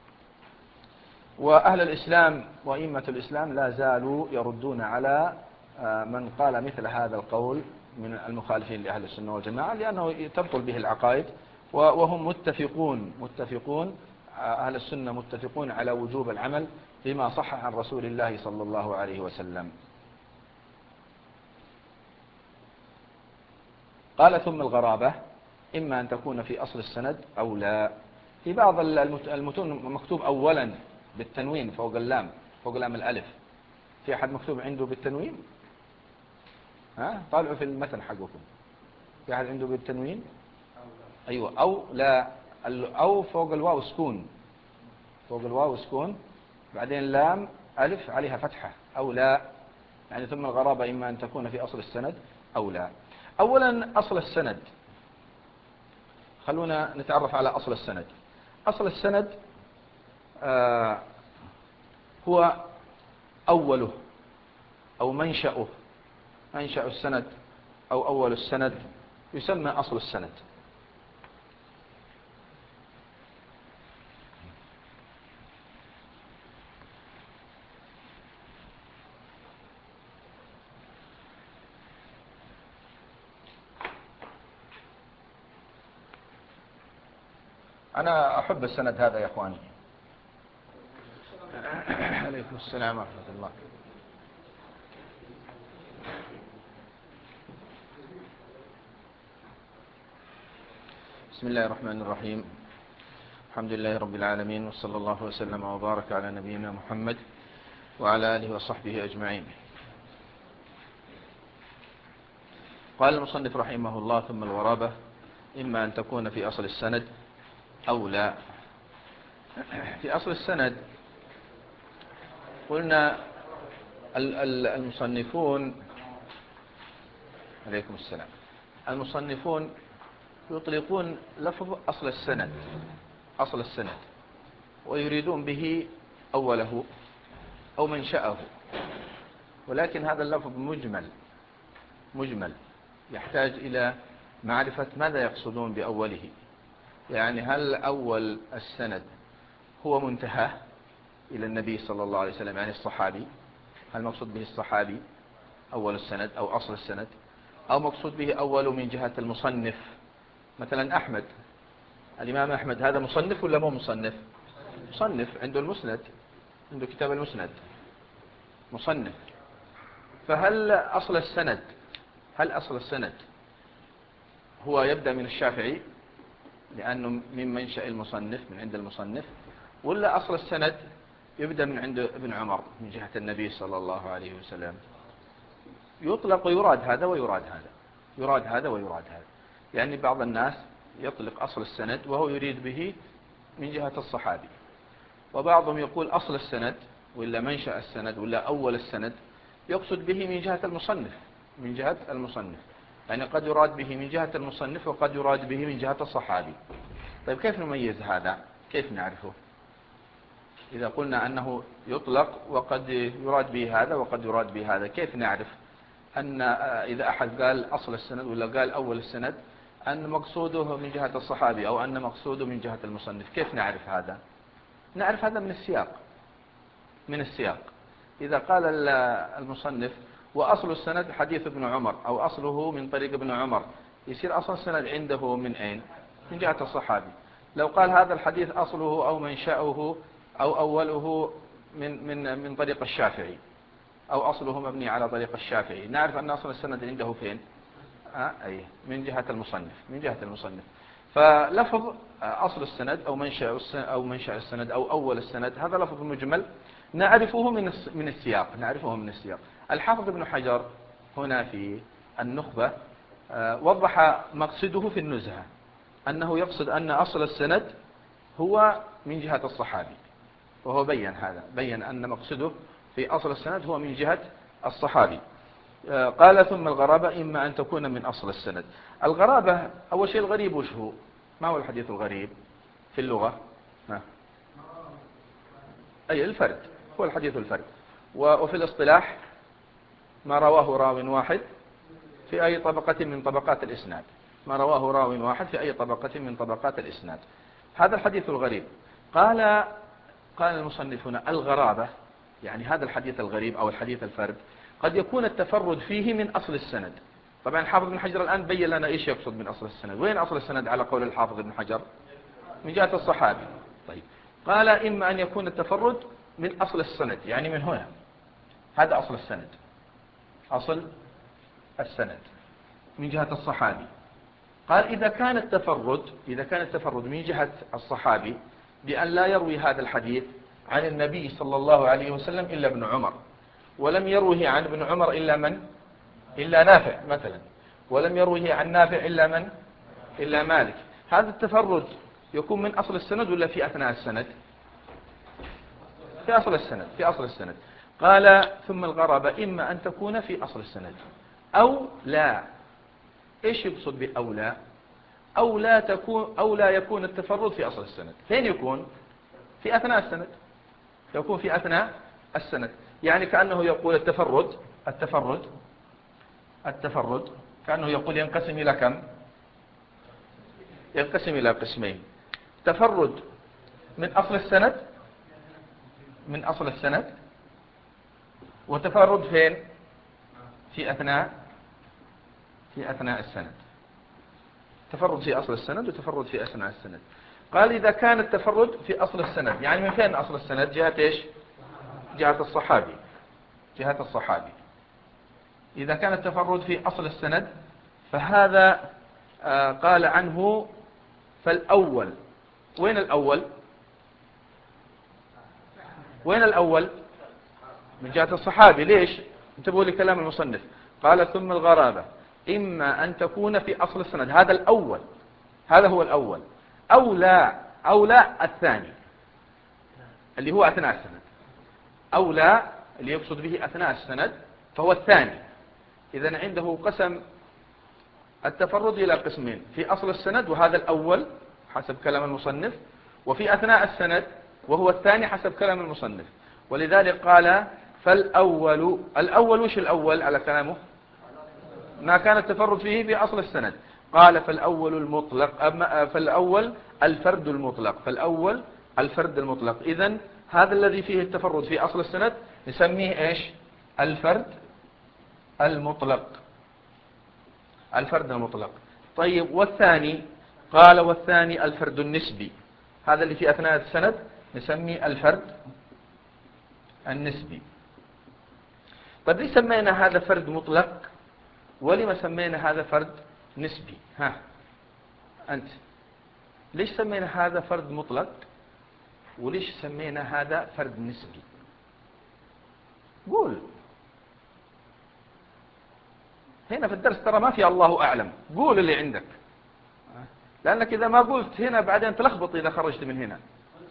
وأهل الإسلام وأئمة الإسلام لا زالوا يردون على من قال مثل هذا القول من المخالفين لأهل السنة والجماعة، لأنه تبطل به العقائد، وهم متفقون أهل السنة متفقون على وجوب العمل بما صح عن رسول الله صلى الله عليه وسلم. قال: ثم الغرابة إما أن تكون في أصل السند أو لا. في بعض المتون مكتوب أولا بالتنوين فوق اللام، فوق لام الألف. في أحد مكتوب عنده بالتنوين؟ طالعوا في المتن حقكم، في أحد عنده بالتنوين؟ أيوة. أو لا، أو فوق الواو سكون، فوق الواو سكون بعدين لام ألف عليها فتحة أو لا، يعني ثم الغرابة إما أن تكون في أصل السند أو لا. أولا أصل السند، خلونا نتعرف على أصل السند. أصل السند هو أوله أو منشأه، منشأ السند أو أول السند يسمى أصل السند. أنا أحب السند هذا يا أخواني. عليكم السلام ورحمة الله. بسم الله الرحمن الرحيم، الحمد لله رب العالمين، وصلى الله وسلم وبارك على نبينا محمد وعلى آله وصحبه أجمعين. قال المصنف رحمه الله: ثم الغرابة إما أن تكون في أصل السند أو لا. في أصل السند قلنا المصنفون، عليكم السلام، المصنفون يطلقون لفظ أصل السند، أصل السند، ويريدون به أوله أو منشأه، ولكن هذا اللفظ مجمل يحتاج إلى معرفة ماذا يقصدون بأوله. يعني هل أول السند هو منتهى إلى النبي صلى الله عليه وسلم، يعني الصحابي، هل مقصود به الصحابي أول السند أو أصل السند، أو مقصود به أول من جهة المصنف؟ مثلا أحمد، الإمام أحمد هذا مصنف ولا مو مصنف؟ مصنف، عنده المسند، عنده كتاب المسند، مصنف. فهل أصل السند، هل أصل السند هو يبدأ من الشافعي لأنه من منشأ المصنف، من عند المصنف، ولا أصل السند يبدأ من عند ابن عمر من جهة النبي صلى الله عليه وسلم؟ يطلق ويراد هذا ويراد هذا، يراد هذا ويراد هذا. يعني بعض الناس يطلق أصل السند وهو يريد به من جهة الصحابي، وبعضهم يقول أصل السند ولا منشأ السند ولا أول السند يقصد به من جهة المصنف، من جهة المصنف، يعني قد يراد به من جهة المصنف وقد يراد به من جهة الصحابي. طيب كيف نميز هذا؟ كيف نعرفه؟ إذا قلنا أنه يطلق وقد يراد به هذا وقد يراد به هذا، كيف نعرف أن إذا أحد قال أصل السند ولا قال أول السند أن مقصوده من جهة الصحابي أو أن مقصوده من جهة المصنف؟ كيف نعرف هذا؟ نعرف هذا من السياق، من السياق. إذا قال المصنف وأصل السند حديث ابن عمر أو أصله من طريق ابن عمر، يصير أصل السند عنده من أين؟ من جهة الصحابي. لو قال هذا الحديث أصله أو منشأه أو أوله من طريق الشافعي أو أصله مبني على طريق الشافعي، نعرف أن أصل السند عنده فين؟ أي من جهة المصنف، من جهة المصنف. فلفظ أصل السند أو منشأ السند أو أول السند هذا لفظ مجمل نعرفه من السياق، نعرفه من السياق. الحافظ ابن حجر هنا في النخبة وضح مقصده في النزهة، أنه يقصد أن أصل السند هو من جهة الصحابي، وهو بيّن هذا، بيّن أن مقصده في أصل السند هو من جهة الصحابي. قال: ثم الغرابة إما أن تكون من أصل السند. الغرابة أول شيء، الغريب وش هو؟ ما هو الحديث الغريب في اللغة؟ أي الفرد، هو الحديث الفرد. وفي الاصطلاح ما رواه راو واحد في أي طبقة من طبقات الإسناد، ما رواه راو واحد في أي طبقة من طبقات الإسناد، هذا الحديث الغريب. قال المصنفون الغرابة، يعني هذا الحديث الغريب أو الحديث الفرد قد يكون التفرد فيه من أصل السند. طبعا الحافظ ابن حجر الآن بين لنا إيش يقصد من أصل السند. وين أصل السند على قول الحافظ ابن حجر؟ من جهة الصحابي. طيب، قال إما أن يكون التفرد من أصل السند، يعني من هنا، هذا أصل السند، أصل السند من جهة الصحابي. قال إذا كان التفرد من جهة الصحابي بأن لا يروي هذا الحديث عن النبي صلى الله عليه وسلم إلا ابن عمر، ولم يروه عن ابن عمر إلا من؟ إلا نافع مثلا، ولم يروه عن نافع إلا من؟ إلا مالك. هذا التفرد يكون من أصل السند ولا في أثناء السند؟ في أصل السند، في أصل السند. قال ثم الغرابة إما أن تكون في أصل السند أو لا. إيش يقصد بأو لا؟ أو لا يكون التفرد في أصل السند. فين يكون؟ في أثناء السند. يكون في أثناء السند، يعني كأنه يقول التفرد كأنه يقول ينقسم إلى كم؟ ينقسم إلى قسمين: تفرد من أصل السند، وتفرد فين؟ في أثناء السند. تفرد في أصل السند وتفرد في أثناء السند. قال إذا كان التفرد في أصل السند، يعني من فين أصل السند؟ جهة إيش؟ جهة الصحابي. إذا كان التفرد في أصل السند فهذا قال عنه فالأول. وين الأول؟ من جهة الصحابي. ليش؟ انتبهوا لكلام المصنف. قال ثم الغرابة إما أن تكون في أصل السند، هذا الأول، هذا هو الأول، أو لا الثاني اللي هو أثناء السند. أو لا اللي يقصد به أثناء السند فهو الثاني. إذن عنده قسم التفرد إلى قسمين: في أصل السند وهذا الأول حسب كلام المصنف، وفي أثناء السند وهو الثاني حسب كلام المصنف. ولذلك قال فالأول. الأول وش الأول على كلامه؟ ما كان التفرد فيه في أصل السند. قال فالأول المطلق، فالأول الفرد المطلق. إذن هذا الذي فيه التفرد في أصل السند نسميه إيش؟ الفرد المطلق. طيب والثاني؟ قال والثاني الفرد النسبي. هذا اللي في أثناء السند نسميه الفرد النسبي. طيب ليش سمينا هذا فرد مطلق ولما سمينا هذا فرد نسبي؟ أنت ليش سمينا هذا فرد مطلق وليش سمينا هذا فرد نسبي؟ قول. هنا في الدرس ترى ما في الله أعلم، قول اللي عندك، لأنك إذا ما قلت هنا بعدين تلخبط إذا خرجت من هنا.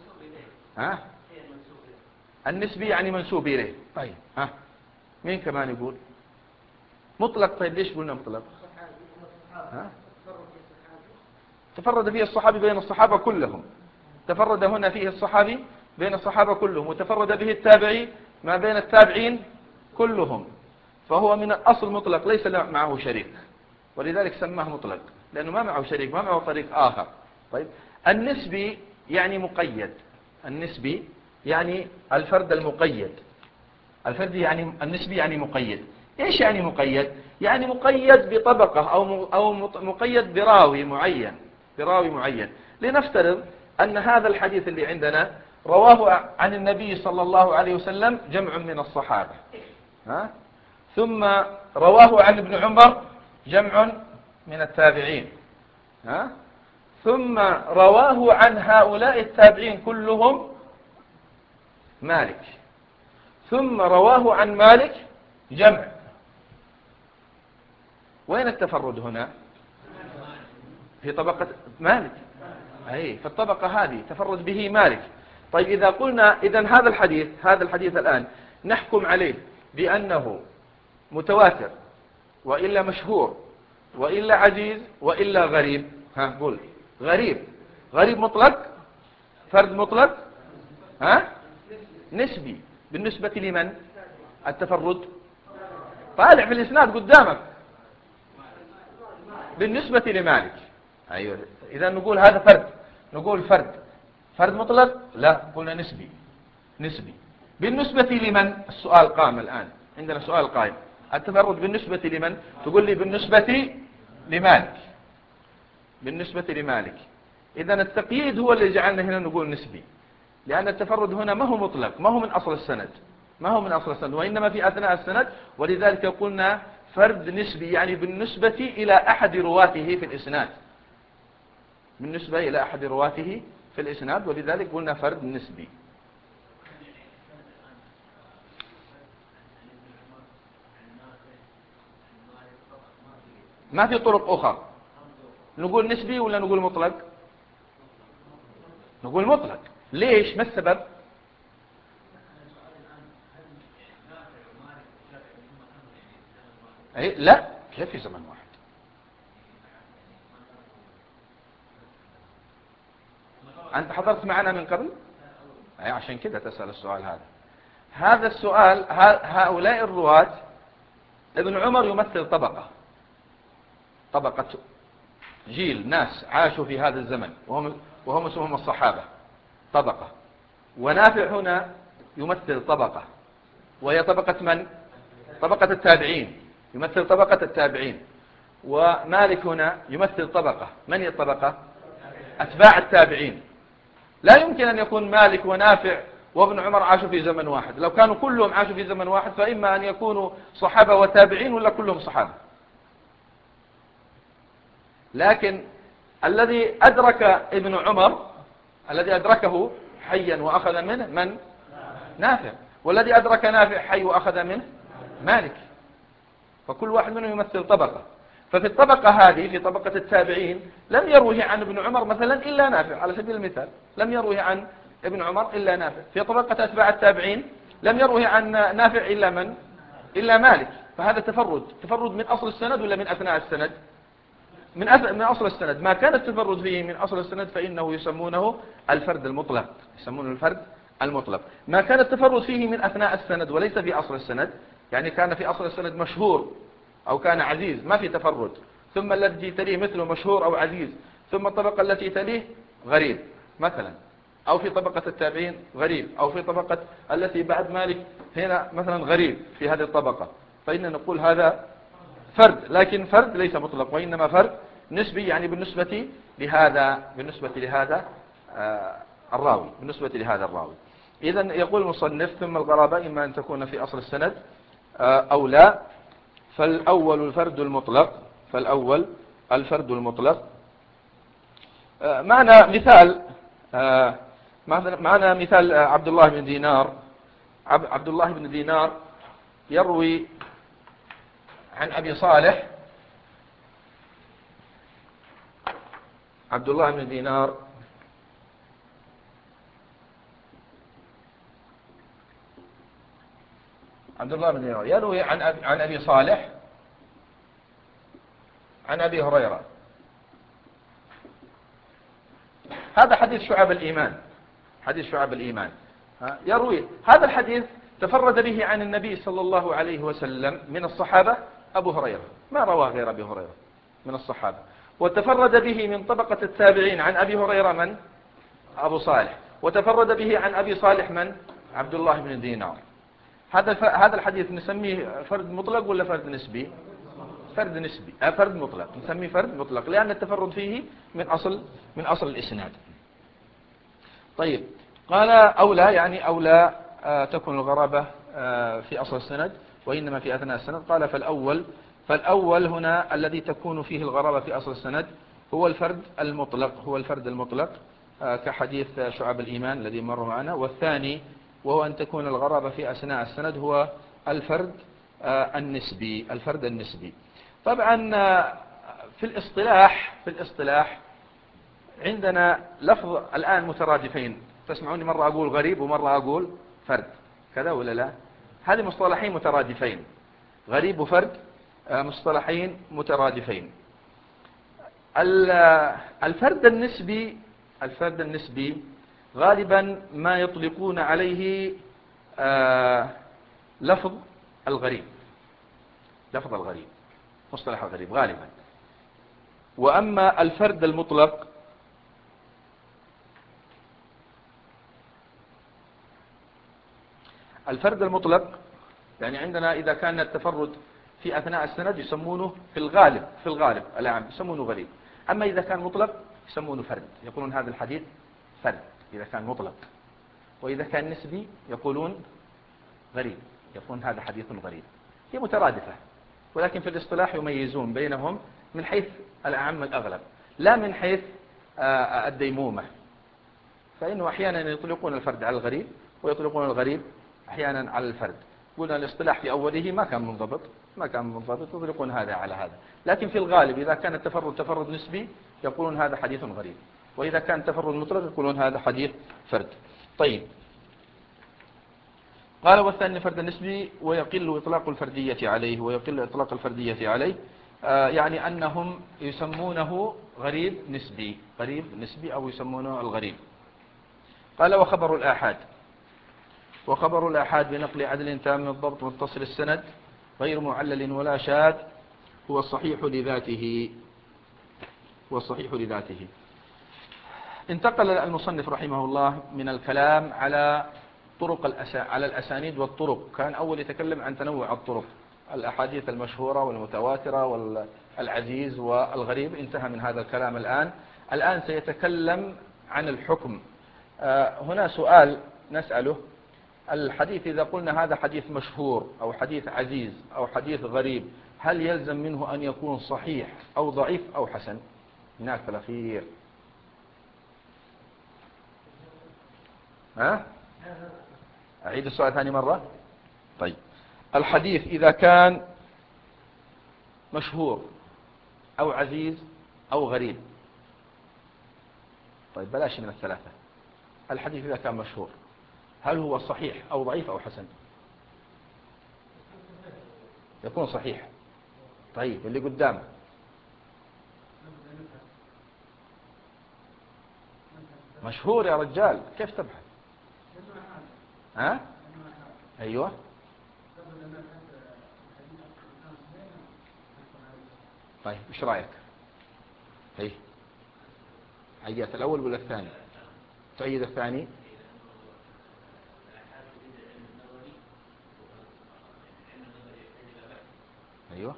النسبي يعني منسوب إليه. طيب مين كمان يقول مطلق؟ طيب ليش قلنا مطلق؟ تفرد فيه الصحابي بين الصحابة كلهم. تفرد هنا فيه الصحابي بين الصحابة كلهم، وتفرد به التابعي ما بين التابعين كلهم، فهو من الأصل مطلق ليس معه شريك، ولذلك سماه مطلق لأنه ما معه شريك، ما معه طريق آخر. طيب النسبي يعني مقيد. النسبي يعني الفرد المقيد. النسبي يعني مقيد. إيش يعني مقيد؟ يعني مقيد بطبقة أو مقيد براوي معين. لنفترض أن هذا الحديث اللي عندنا رواه عن النبي صلى الله عليه وسلم جمع من الصحابة، ثم رواه عن ابن عمر جمع من التابعين، ثم رواه عن هؤلاء التابعين كلهم مالك، ثم رواه عن مالك جمع. وين التفرد هنا؟ في طبقة مالك. في الطبقة هذه تفرد به مالك. طيب إذا قلنا إذن هذا الحديث الآن نحكم عليه بأنه متواتر وإلا مشهور وإلا عزيز وإلا غريب. قول. غريب مطلق، فرد مطلق، نسبي. بالنسبة لمن؟ التفرد طالع في الإسناد قدامك بالنسبة لمالك. أيوة. إذا نقول هذا فرد، نقول فرد مطلق؟ لا، قلنا نسبي. بالنسبة لمن؟ السؤال قام الآن، عندنا سؤال قائم. التفرد بالنسبة لمن؟ تقول لي بالنسبة لمالك. إذا التقييد هو اللي جعلنا هنا نقول نسبي، لأن التفرد هنا ما هو مطلق، ما هو من أصل السند، وإنما في أثناء السند. ولذلك قلنا فرد نسبي، يعني بالنسبة إلى أحد رواته في الإسناد، ولذلك قلنا فرد نسبي. ما في طرق أخرى. نقول نسبي ولا نقول مطلق؟ نقول مطلق. ليش؟ ما السبب؟ أي لا، كيف في زمن واحد؟ أنت حضرت معنا من قبل؟ أي عشان كده تسأل السؤال هذا. هذا السؤال، هؤلاء الرواة، ابن عمر يمثل طبقة جيل ناس عاشوا في هذا الزمن وهم اسمهم الصحابة، طبقة. ونافع هنا يمثل طبقة، وهي طبقة من؟ طبقة التابعين، يمثل طبقة التابعين. ومالك هنا يمثل طبقة، من هي الطبقة؟ أتباع التابعين. لا يمكن أن يكون مالك ونافع وابن عمر عاشوا في زمن واحد. لو كانوا كلهم عاشوا في زمن واحد فإما أن يكونوا صحابة وتابعين ولا كلهم صحابة. لكن الذي أدرك ابن عمر، الذي أدركه حيا وأخذ منه من؟ نافع. والذي أدرك نافع حي وأخذ منه مالك. فكل واحد منهم يمثل طبقة. ففي الطبقة هذه، في طبقة التابعين، لم يروه عن ابن عمر مثلا إلا نافع، على سبيل المثال لم يروه عن ابن عمر إلا نافع. في طبقة أتباع التابعين لم يروه عن نافع إلا من؟ إلا مالك. فهذا تفرد من أصل السند ولا من أثناء السند؟ من أصل السند. ما كان التفرد فيه من أصل السند فإنه يسمونه الفرد المطلق، يسمونه الفرد المطلق. ما كان التفرد فيه من أثناء السند وليس في أصل السند، يعني كان في أصل السند مشهور أو كان عزيز، ما في تفرد، ثم الذي تليه مثله مشهور أو عزيز، ثم الطبقة التي تليه غريب مثلا، أو في طبقة التابعين غريب، أو في طبقة التي بعد مالك هنا مثلا غريب في هذه الطبقة، فإن نقول هذا فرد. لكن فرد ليس مطلق، وإنما فرد نسبي، يعني بالنسبة لهذا الراوي، بالنسبة لهذا الراوي. إذن يقول المصنف: ثم الغرابة إما أن تكون في أصل السند أو لا. فالأول الفرد المطلق. معنا مثال عبد الله بن دينار. عبد الله بن دينار يروي عن أبي صالح. عبد الله بن دينار يروي عن أبي صالح عن أبي هريرة. هذا حديث شعب الإيمان. يروي هذا الحديث، تفرد به عن النبي صلى الله عليه وسلم من الصحابة أبو هريرة، ما رواه غير أبي هريرة من الصحابة. وتفرد به من طبقة التابعين عن أبي هريرة من؟ أبو صالح. وتفرد به عن أبي صالح من؟ عبد الله بن دينار. هذا الحديث نسميه فرد مطلق ولا فرد نسبي؟ فرد مطلق. نسميه فرد مطلق لأن التفرد فيه من أصل الإسناد. طيب، قال أولى، يعني أولى تكون الغرابة في أصل السند وإنما في أثناء السند. قال فالأول هنا الذي تكون فيه الغرابة في أصل السند هو الفرد المطلق، كحديث شعب الإيمان الذي مر معنا. والثاني وهو أن تكون الغرابة في أثناء السند هو الفرد النسبي. طبعا في الاصطلاح عندنا لفظ الآن مترادفين. تسمعوني مرة أقول غريب ومرة أقول فرد، كذا ولا لا؟ هذه مصطلحين مترادفين، غريب وفرد، مصطلحين مترادفين. الفرد النسبي غالبا ما يطلقون عليه لفظ الغريب، مصطلح الغريب غالبا. وأما الفرد المطلق يعني عندنا إذا كان التفرد في أثناء السند يسمونه في الغالب العام يسمونه غريب. أما إذا كان مطلق يسمونه فرد، يقولون هذا الحديث فرد إذا كان مطلق. وإذا كان نسبي يقولون غريب، يقولون هذا حديث غريب. هي مترادفة، ولكن في الاصطلاح يميزون بينهم من حيث الأعم الأغلب، لا من حيث الديمومة. فإنه أحيانا يطلقون الفرد على الغريب ويطلقون الغريب أحيانا على الفرد. قلنا الاصطلاح في أوله ما كان منضبط يطلقون هذا على هذا. لكن في الغالب إذا كان التفرد تفرد نسبي يقولون هذا حديث غريب، وإذا كان تفرد مطلق يقولون هذا حديث فرد. طيب، قال والثاني فرد نسبي ويقل إطلاق الفردية عليه، ويقل إطلاق الفردية عليه يعني أنهم يسمونه غريب نسبي، غريب نسبي أو يسمونه الغريب. قال وخبر الآحاد، وخبر الآحاد بنقل عدل تام الضبط متصل السند غير معلل ولا شاذ هو الصحيح لذاته، هو الصحيح لذاته. انتقل المصنف رحمه الله من الكلام على على الأسانيد والطرق. كان أول يتكلم عن تنوع الطرق، الأحاديث المشهورة والمتواترة والعزيز والغريب، انتهى من هذا الكلام الآن سيتكلم عن الحكم. هنا سؤال نسأله: الحديث إذا قلنا هذا حديث مشهور أو حديث عزيز أو حديث غريب، هل يلزم منه أن يكون صحيح أو ضعيف أو حسن؟ هناك في الأخير. أعيد السؤال ثاني مرة. طيب، الحديث إذا كان مشهور أو عزيز أو غريب، طيب بلاش من الثلاثة، الحديث إذا كان مشهور هل هو صحيح أو ضعيف أو حسن؟ يكون صحيح. طيب اللي قدامه مشهور يا رجال، كيف تبحث؟ أيوة. طيب إيش رأيك؟ طيب عيات الأول ولا الثاني؟ تؤيد الثاني؟ أيوة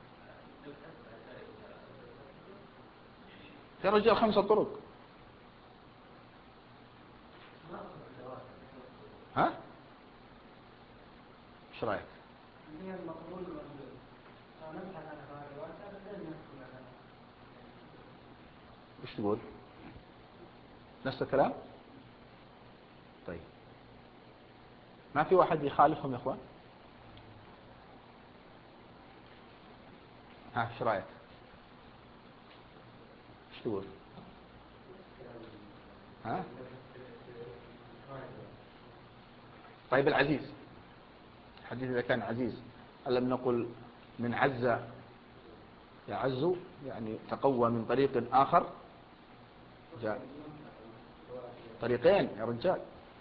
يا رجال 5 طرق. إيش رأيك؟ إيش تقول؟ نفس الكلام؟ طيب ما في واحد يخالفهم يا إخوان؟ إيش رأيك؟ إيش تقول؟ طيب العزيز، الحديث إذا كان عزيز، ألم نقل من عز يعز، يعني تقوى من طريق آخر جاء طريقين يا رجال.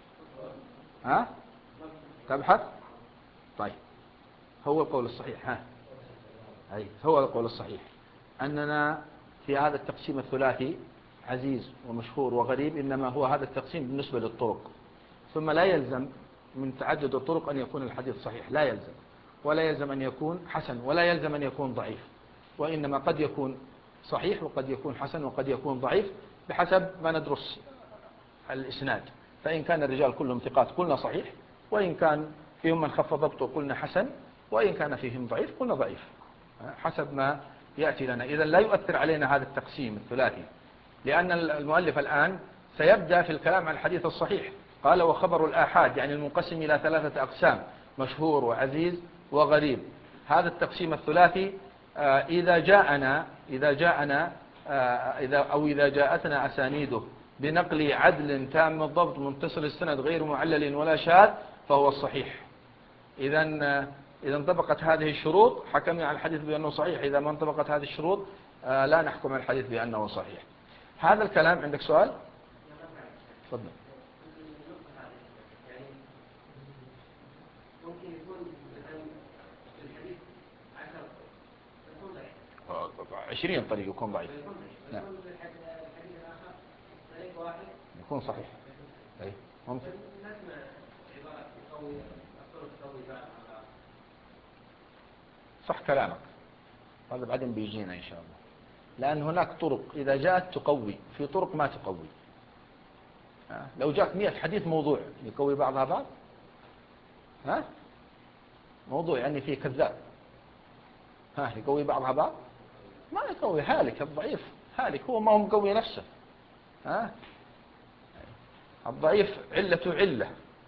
تبحث. طيب هو القول الصحيح، هو القول الصحيح أننا في هذا التقسيم الثلاثي عزيز ومشهور وغريب إنما هو هذا التقسيم بالنسبة للطرق، ثم لا يلزم من تعدد الطرق أن يكون الحديث صحيح، لا يلزم، ولا يلزم أن يكون حسن، ولا يلزم أن يكون ضعيف، وإنما قد يكون صحيح وقد يكون حسن وقد يكون ضعيف بحسب ما ندرس الإسناد. فإن كان الرجال كلهم ثقات قلنا صحيح، وإن كان فيهم من خف ضبطه قلنا حسن، وإن كان فيهم ضعيف قلنا ضعيف، حسب ما يأتي لنا. إذن لا يؤثر علينا هذا التقسيم الثلاثي، لأن المؤلف الآن سيبدأ في الكلام عن الحديث الصحيح. قال وخبر الآحاد يعني المنقسم إلى 3 أقسام: مشهور وعزيز وغريب. هذا التقسيم الثلاثي إذا جاءتنا أسانيده بنقل عدل تام الضبط منتصل السند غير معلل ولا شاذ فهو الصحيح. إذا انطبقت هذه الشروط حكمنا على الحديث بأنه صحيح، إذا ما انطبقت هذه الشروط لا نحكم على الحديث بأنه صحيح. هذا الكلام. عندك سؤال؟ تفضل. ممكن يكون الحديث 20 طريق يكون ضعيف. نعم. الحديث الآخر طريق واحد يكون صحيح. أي ممكن. نسمع عبارة تقوي الطرق تقوي بعض. صح كلامك، هذا بعدين بيجينا إن شاء الله، لأن هناك طرق إذا جاءت تقوي، في طرق ما تقوي. لو جاءت 100 حديث موضوع يقوي بعضها بعض؟ موضوع يعني فيه كذاب، يقوي بعضها بعض؟ ما يقوي. هالك الضعيف هالك، هو ما هو مقوي نفسه. الضعيف علة.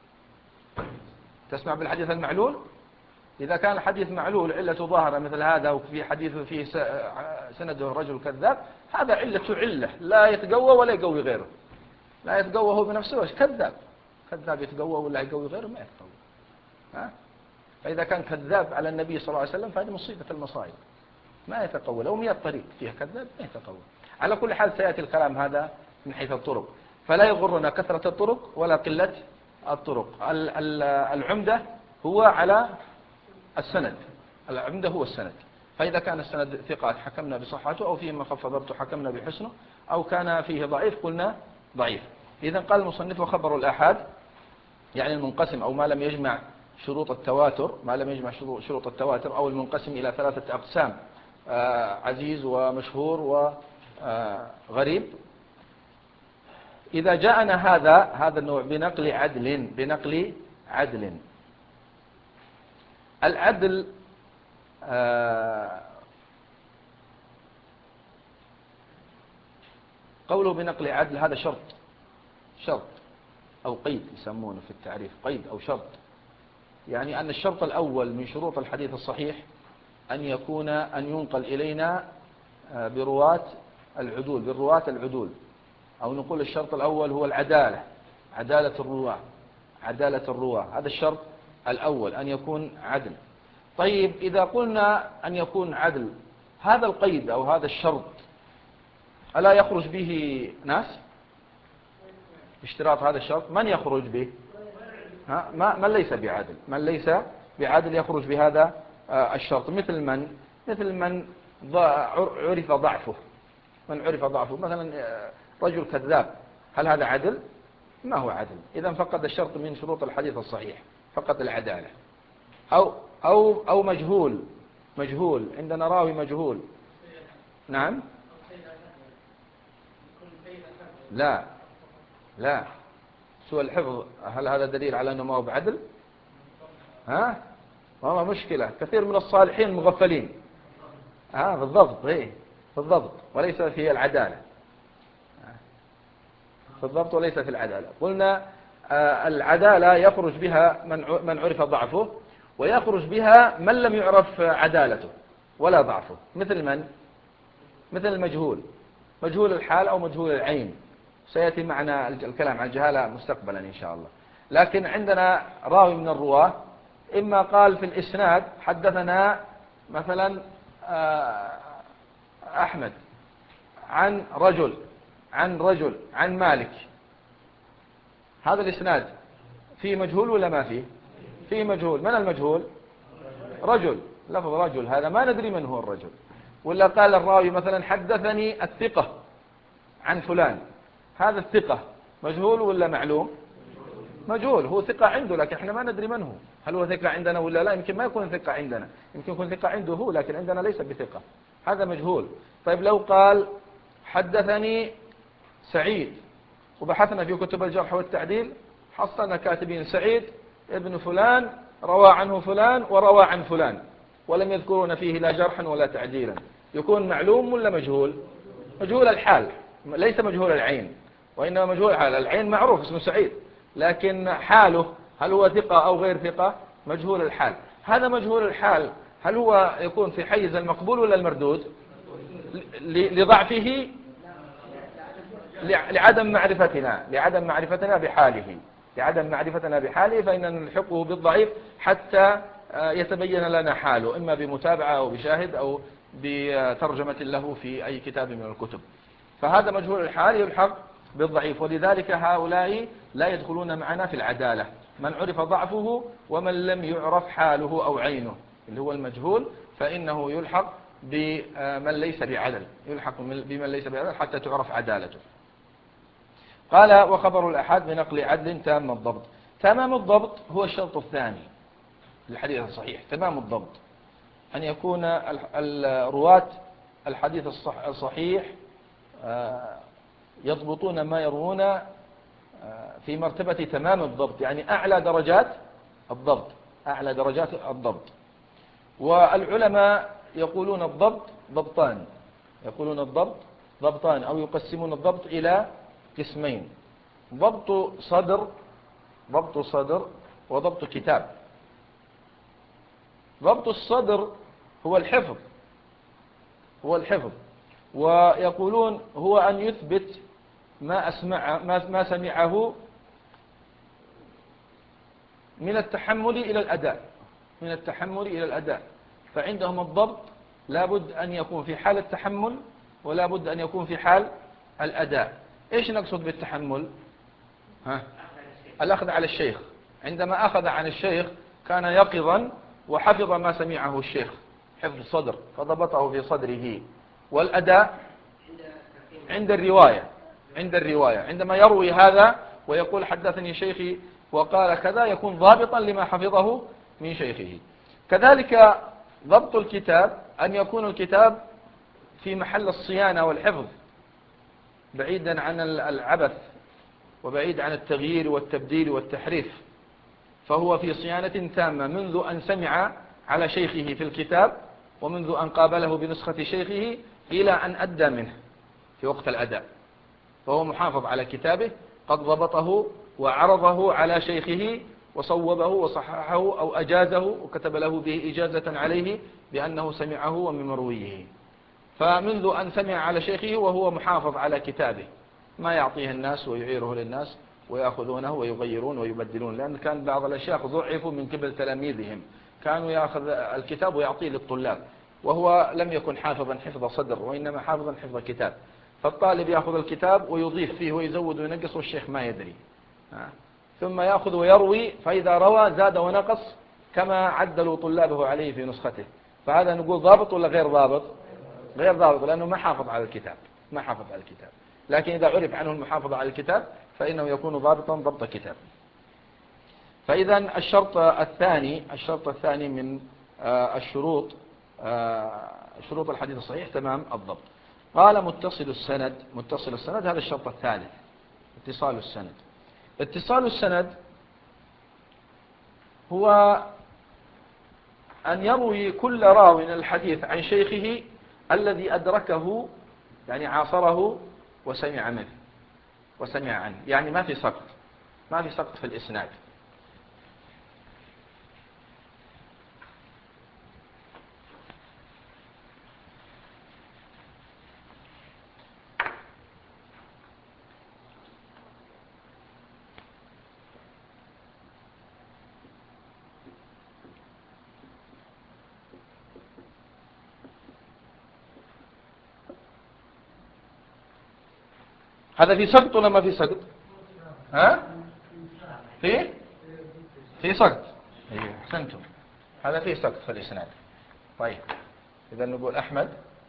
تسمع بالحديث المعلول؟ إذا كان الحديث معلول علة ظاهرة مثل هذا، وفي حديث فيه سنده رجل كذاب، هذا علة لا يتقوى ولا يقوي غيره، لا يتقوى هو بنفسه، كذاب يتقوى ولا يقوي غيره ما يتقوى. فإذا كان كذاب على النبي صلى الله عليه وسلم فهذه مصيبة المصائب، ما يتقول. لو 100 طريق فيها كذاب ما يتقول. على كل حال سيأتي الكلام هذا من حيث الطرق، فلا يغرنا كثرة الطرق ولا قلة الطرق. العمدة هو على السند، العمدة هو السند. فإذا كان السند ثقات حكمنا بصحته، أو فيه من خف ضبطه حكمنا بحسنه، أو كان فيه ضعيف قلنا ضعيف. إذا قال المصنف وخبر الآحاد يعني المنقسم أو ما لم يجمع شروط التواتر، ما لم يجمع شروط التواتر، أو المنقسم إلى 3 أقسام: عزيز ومشهور وغريب. إذا جاءنا هذا النوع بنقل عدل. العدل قوله بنقل عدل هذا شرط أو قيد، يسمونه في التعريف قيد أو شرط. يعني أن الشرط الأول من شروط الحديث الصحيح أن ينقل إلينا بالرواة العدول، أو نقول الشرط الأول هو عدالة الرواة. هذا الشرط الأول أن يكون عدل. طيب إذا قلنا أن يكون عدل، هذا القيد أو هذا الشرط ألا يخرج به ناس؟ اشتراط هذا الشرط من يخرج به؟ من ليس بعدل يخرج بهذا الشرط. مثل من عرف ضعفه. مثلا رجل كذاب، هل هذا عدل؟ ما هو عدل. إذا فقد الشرط من شروط الحديث الصحيح، فقط العدالة. أو مجهول، عندنا راوي مجهول. نعم. لا سوء الحفظ، هل هذا دليل على أنه ما هو بعدل؟ والله مشكلة، كثير من الصالحين مغفلين. بالضبط وليس في العدالة. وليس في العدالة. قلنا العدالة يخرج بها من عرف ضعفه، ويخرج بها من لم يعرف عدالته ولا ضعفه. مثل المجهول، مجهول الحال أو مجهول العين. سيأتي معنا الكلام عن الجهالة مستقبلا إن شاء الله. لكن عندنا راوي من الرواة إما قال في الإسناد حدثنا مثلا أحمد عن رجل عن مالك، هذا الإسناد فيه مجهول ولا ما فيه مجهول. من المجهول؟ رجل، لفظ رجل، هذا ما ندري من هو الرجل. ولا قال الراوي مثلا حدثني الثقة عن فلان، هذا الثقة مجهول ولا معلوم؟ مجهول، هو ثقة عنده لكن احنا ما ندري من هو، هل هو ثقة عندنا ولا لا. يمكن ما يكون ثقة عندنا، يمكن يكون ثقة عنده هو لكن عندنا ليس بثقة، هذا مجهول. طيب لو قال حدثني سعيد، وبحثنا في كتب الجرح والتعديل حصلنا كاتبين سعيد ابن فلان روى عنه فلان وروى عن فلان، ولم يذكرون فيه لا جرحا ولا تعديلا. يكون معلوم ولا مجهول؟ مجهول الحال، ليس مجهول العين، وإنما مجهول الحال. العين معروف اسمه سعيد، لكن حاله هل هو ثقة أو غير ثقة؟ مجهول الحال. هذا مجهول الحال هل هو يكون في حيز المقبول ولا المردود؟ لضعفه، لعدم معرفتنا بحاله، فإننا نلحقه بالضعيف حتى يتبين لنا حاله، إما بمتابعة أو بشاهد أو بترجمة له في أي كتاب من الكتب. فهذا مجهول الحال يلحق بالضعيف، ولذلك هؤلاء لا يدخلون معنا في العدالة. من عرف ضعفه ومن لم يعرف حاله أو عينه اللي هو المجهول، فإنه يلحق بمن ليس بعدل، حتى تعرف عدالته. قال وخبر الأحاد بنقل عدل تام الضبط. تمام الضبط هو الشرط الثاني للحديث الصحيح. تمام الضبط أن يكون الرواة الحديث الصحيح يضبطون ما يروون في مرتبة تمام الضبط، يعني أعلى درجات الضبط. والعلماء يقولون الضبط ضبطان، أو يقسمون الضبط إلى قسمين: ضبط صدر وضبط كتاب. ضبط الصدر هو الحفظ، ويقولون هو أن يثبت ما سمعه من التحمل إلى الأداء، من التحمل إلى الأداء. فعندهم الضبط لابد أن يكون في حال التحمل ولا بد أن يكون في حال الأداء. إيش نقصد بالتحمل؟ الأخذ على الشيخ. عندما أخذ عن الشيخ كان يقظا وحفظ ما سمعه الشيخ حفظ صدر فضبطه في صدره. والأداء عند الرواية، عند الرواية عندما يروي هذا ويقول حدثني شيخي وقال كذا يكون ضابطا لما حفظه من شيخه. كذلك ضبط الكتاب أن يكون الكتاب في محل الصيانة والحفظ بعيدا عن العبث وبعيد عن التغيير والتبديل والتحريف، فهو في صيانة تامة منذ أن سمع على شيخه في الكتاب ومنذ أن قابله بنسخة شيخه إلى أن أدى منه في وقت الأداء، فهو محافظ على كتابه قد ضبطه وعرضه على شيخه وصوبه وصححه أو أجازه وكتب له به إجازة عليه بأنه سمعه ومن مرويه. فمنذ أن سمع على شيخه وهو محافظ على كتابه، ما يعطيه الناس ويعيره للناس ويأخذونه ويغيرون ويبدلون، لأن كان بعض الأشياء ضعفوا من قبل تلاميذهم، كانوا يأخذ الكتاب ويعطيه للطلاب وهو لم يكن حافظا حفظ صدر وإنما حافظا حفظ كتاب، فالطالب يأخذ الكتاب ويضيف فيه ويزود وينقص والشيخ ما يدري، ثم يأخذ ويروي فإذا روى زاد ونقص كما عدلوا طلابه عليه في نسخته. فهذا نقول ضابط ولا غير ضابط؟ غير ضابط، لأنه ما حافظ على الكتاب، ما حافظ على الكتاب. لكن إذا عرف عنه المحافظة على الكتاب فإنه يكون ضابطا ضبط كتاب. فإذا الشرط الثاني من الشروط شروط الحديث الصحيح تمام الضبط. قال متصل السند. متصل السند هذا الشرط الثالث، اتصال السند. اتصال السند هو أن يروي كل راو الحديث عن شيخه الذي أدركه، يعني عاصره وسمع منه وسمع عنه، يعني ما في سقط، ما في سقط في الإسناد. هذا في سقط ولا ما في سقط؟ في سقط. ايوه احسنتم، هذا في سقط في الإسناد. طيب إذا نقول أحمد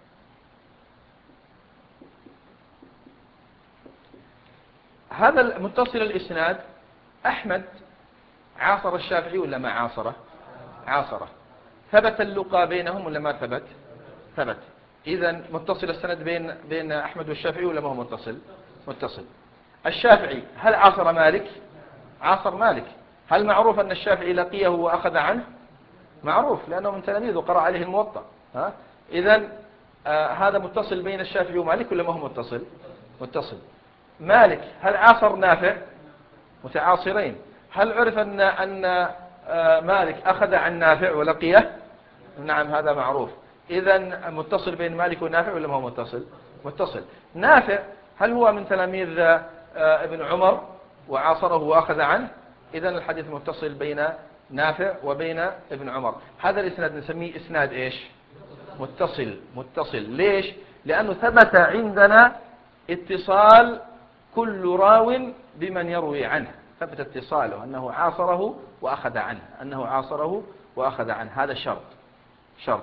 هذا المتصل الإسناد. أحمد عاصر الشافعي ولا ما عاصره؟ عاصره. ثبت اللقاء بينهم ولا ما ثبت؟ ثبت. إذا متصل السند بين أحمد والشافعي ولا ما هو متصل؟ متصل. الشافعي هل عاصر مالك؟ عاصر مالك. هل معروف أن الشافعي لقيه وأخذ عنه؟ معروف، لأنه من تلاميذه قرأ عليه الموطأ. إذا هذا متصل بين الشافعي ومالك ولا ما هو متصل؟ متصل. مالك هل عاصر نافع؟ متعاصرين. هل عرف أن مالك أخذ عن نافع ولقيه؟ نعم هذا معروف. إذا متصل بين مالك ونافع ولا ما هو متصل؟ متصل. نافع هل هو من تلاميذ ابن عمر وعاصره وأخذ عنه؟ إذا الحديث متصل بين نافع وبين ابن عمر. هذا الإسناد نسميه إسناد إيش؟ متصل. متصل ليش؟ لأنه ثبت عندنا اتصال كل راو بمن يروي عنه، ثبت اتصاله أنه عاصره وأخذ عنه، أنه عاصره وأخذ عنه. هذا شرط.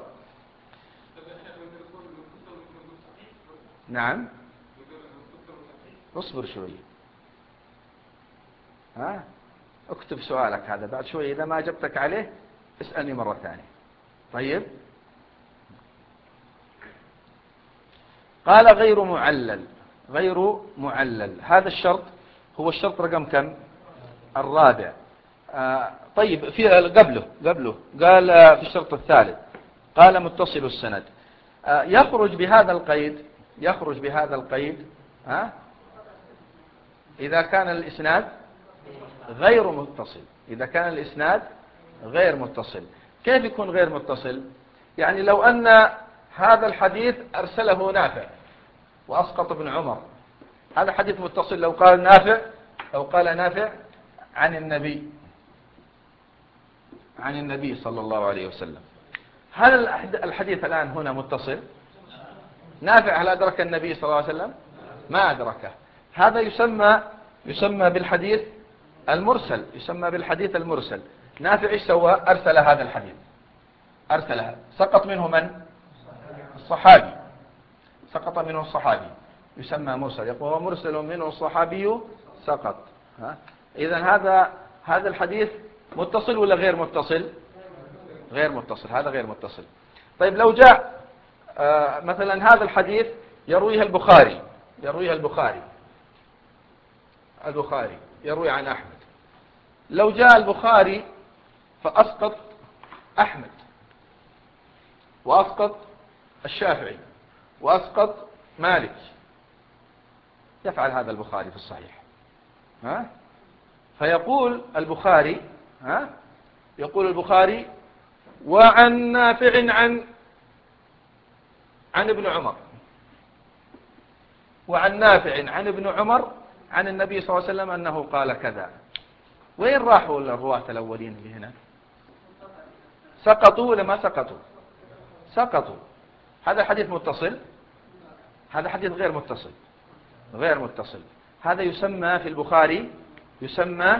نعم اصبر شوي، اكتب سؤالك هذا بعد شوي، إذا ما أجبتك عليه اسألني مرة ثانية. طيب قال غير معلل. غير معلل هذا الشرط هو الشرط رقم كم؟ الرابع. طيب في قبله قال في الشرط الثالث قال متصل السند. يخرج بهذا القيد إذا كان الإسناد غير متصل. إذا كان الإسناد غير متصل. كيف يكون غير متصل؟ يعني لو أن هذا الحديث أرسله نافع وأسقط ابن عمر، هذا حديث متصل. لو قال نافع عن النبي عن النبي صلى الله عليه وسلم. هل الحديث الآن هنا متصل؟ نافع هل أدرك النبي صلى الله عليه وسلم؟ ما أدركه. هذا يسمى بالحديث المرسل، يسمى بالحديث المرسل. نافع ايش سوى؟ أرسل هذا الحديث، أرسلها، سقط منه من؟ الصحابي، سقط منه الصحابي، يسمى مرسل. يقول مرسل منه الصحابي سقط. إذا هذا الحديث متصل ولا غير متصل؟ غير متصل، هذا غير متصل. طيب لو جاء مثلا هذا الحديث يرويه البخاري، البخاري يروي عن أحمد. لو جاء البخاري فأسقط أحمد وأسقط الشافعي وأسقط مالك، يفعل هذا البخاري في الصحيح، فيقول البخاري يقول البخاري وعن نافع عن ابن عمر، وعن نافع عن ابن عمر عن النبي صلى الله عليه وسلم أنه قال كذا. وين راحوا الرواة الأولين اللي هنا؟ سقطوا ولا ما سقطوا؟ سقطوا. هذا حديث متصل؟ هذا حديث غير متصل، غير متصل. هذا يسمى في البخاري يسمى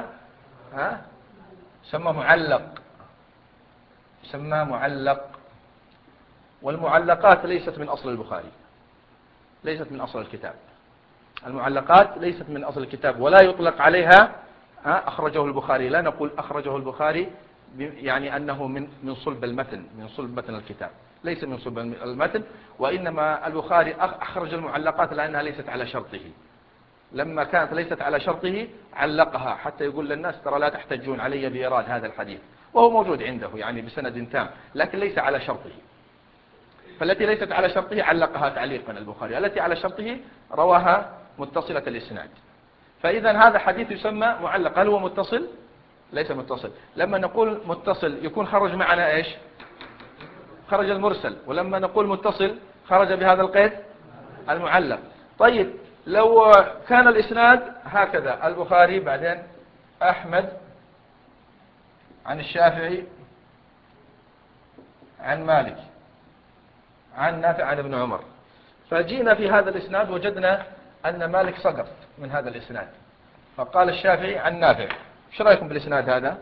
معلق، يسمى معلق. والمعلقات ليست من أصل البخاري، ليست من أصل الكتاب. المعلقات ليست من أصل الكتاب ولا يطلق عليها أخرجه البخاري. لا نقول أخرجه البخاري يعني أنه من صلب المتن، من صلب متن الكتاب، ليس من صلب المتن. وإنما البخاري أخرج المعلقات لأنها ليست على شرطه. لما كانت ليست على شرطه علقها حتى يقول للناس ترى لا تحتجون علي بإيراد هذا الحديث، وهو موجود عنده يعني بسند تام، لكن ليس على شرطه. فالتي ليست على شرطه علقها تعليقا البخاري، التي على شرطه رواها متصلة الإسناد. فإذا هذا حديث يسمى معلق. هل هو متصل؟ ليس متصل. لما نقول متصل يكون خرج معنا إيش؟ خرج المرسل. ولما نقول متصل خرج بهذا القيد المعلق. طيب لو كان الإسناد هكذا البخاري بعدين أحمد عن الشافعي عن مالك عن نافع عن ابن عمر، فجينا في هذا الإسناد وجدنا أن مالك سقط من هذا الإسناد، فقال الشافعي عن نافع. ايش رأيكم بالإسناد هذا؟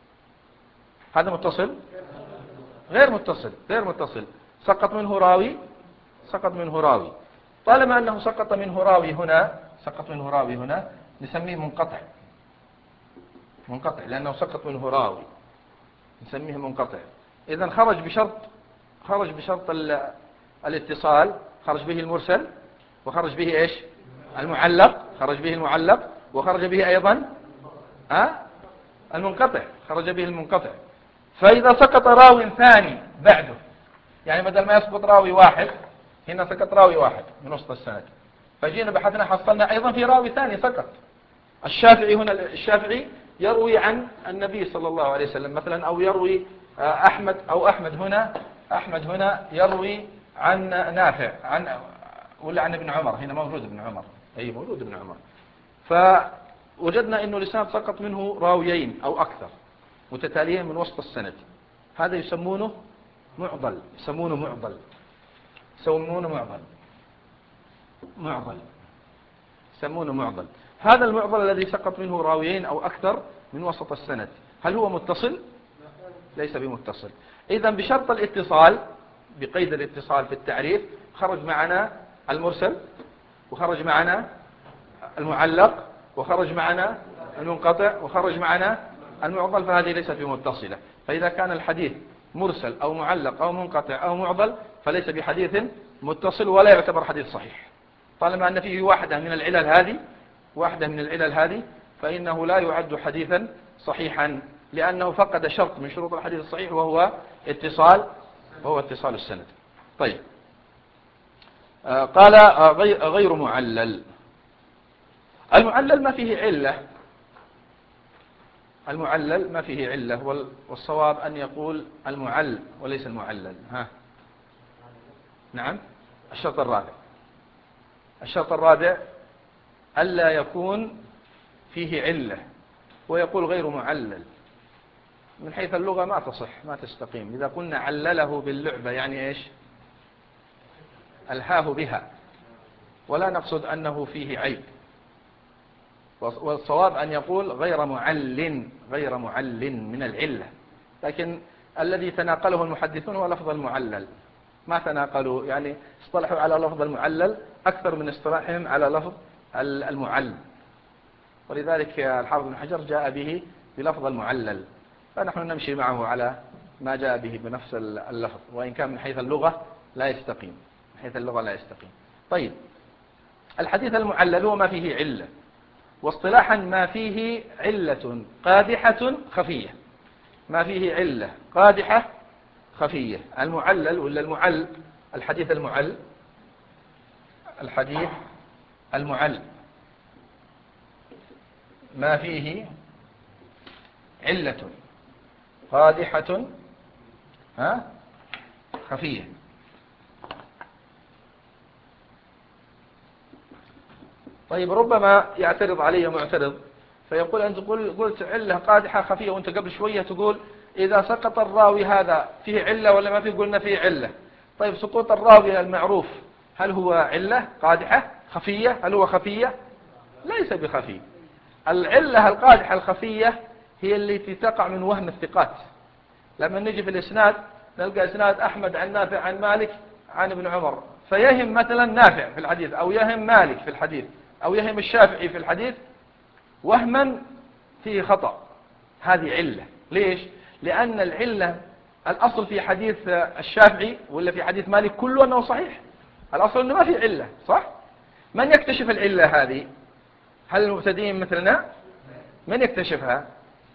هذا متصل؟ غير متصل، غير متصل. سقط منه راوي، سقط منه راوي. طالما أنه سقط منه راوي هنا، سقط منه راوي هنا، نسميه منقطع، منقطع لأنه سقط منه راوي، نسميه منقطع. إذن خرج بشرط الاتصال، خرج به المرسل، وخرج به إيش؟ المعلق، خرج به المعلق، وخرج به أيضا المنقطع، خرج به المنقطع. فإذا سقط راوي ثاني بعده، يعني بدل ما يسقط راوي واحد، هنا سقط راوي واحد من وسط السند، فجينا بحثنا حصلنا أيضا في راوي ثاني سقط. الشافعي هنا، الشافعي يروي عن النبي صلى الله عليه وسلم مثلا، أو يروي أحمد، أو أحمد هنا يروي عن نافع ولا عن ابن عمر. هنا موجود ابن عمر، أي موجود ابن عمر. فوجدنا إنه لسان سقط منه راويين أو أكثر متتاليين من وسط السند. هذا يسمونه معضل، يسمونه معضل، يسمونه معضل، معضل، يسمونه معضل. هذا المعضل الذي سقط منه راويين أو أكثر من وسط السند، هل هو متصل؟ ليس بمتصل. إذن بشرط الاتصال، بقيد الاتصال في التعريف، خرج معنا المرسل، وخرج معنا المعلق، وخرج معنا المنقطع، وخرج معنا المعضل، فهذه ليست بمتصلة. فإذا كان الحديث مرسل أو معلق أو منقطع أو معضل فليس بحديث متصل ولا يعتبر حديث صحيح. طالما أن فيه واحدة من العلل هذه فإنه لا يعد حديثا صحيحا، لأنه فقد شرط من شروط الحديث الصحيح وهو اتصال السند. طيب قال غير معلل. المعلل ما فيه علة، المعلل ما فيه علة، والصواب أن يقول المعل وليس المعلل. نعم. الشرط الرابع ألا يكون فيه علة، ويقول غير معلل. من حيث اللغة ما تصح ما تستقيم. إذا قلنا علله باللعبة يعني إيش؟ ألهاه بها، ولا نقصد أنه فيه عيب. والصواب أن يقول غير معل من العلة. لكن الذي تناقله المحدثون هو لفظ المعلل، ما تناقلوا يعني اصطلحوا على لفظ المعلل أكثر من اصطلاحهم على لفظ المعل. ولذلك الحافظ بن حجر جاء به بلفظ المعلل، فنحن نمشي معه على ما جاء به بنفس اللفظ، وإن كان من حيث اللغة لا يستقيم، من حيث اللغة لا يستقيم. طيب، الحديث المعلل هو ما فيه علة، واصطلاحا ما فيه علة قادحة خفية، ما فيه علة قادحة خفية. المعلل ولا المعل، الحديث المعل، الحديث المعل ما فيه علة قادحة خفية. طيب، ربما يعترض علي معترض فيقول أنت قلت علة قادحة خفية، وأنت قبل شوية تقول إذا سقط الراوي هذا فيه علة ولا ما فيه؟ قلنا فيه علة. طيب، سقوط الراوي المعروف هل هو علة قادحة خفية؟ هل هو خفية؟ ليس بخفي. العلة القادحة الخفية هي التي تقع من وهم الثقات. لما نجي في الإسناد نلقى إسناد أحمد عن نافع عن مالك عن ابن عمر، فيهم مثلا نافع في الحديث، أو يهم مالك في الحديث، أو يهم الشافعي في الحديث وهما فيه خطأ. هذه علة. ليش؟ لأن العلة الأصل في حديث الشافعي ولا في حديث مالك كله أنه صحيح، الأصل أنه ما في علة، صح؟ من يكتشف العلة هذه؟ هل المبتدئين مثلنا؟ من يكتشفها؟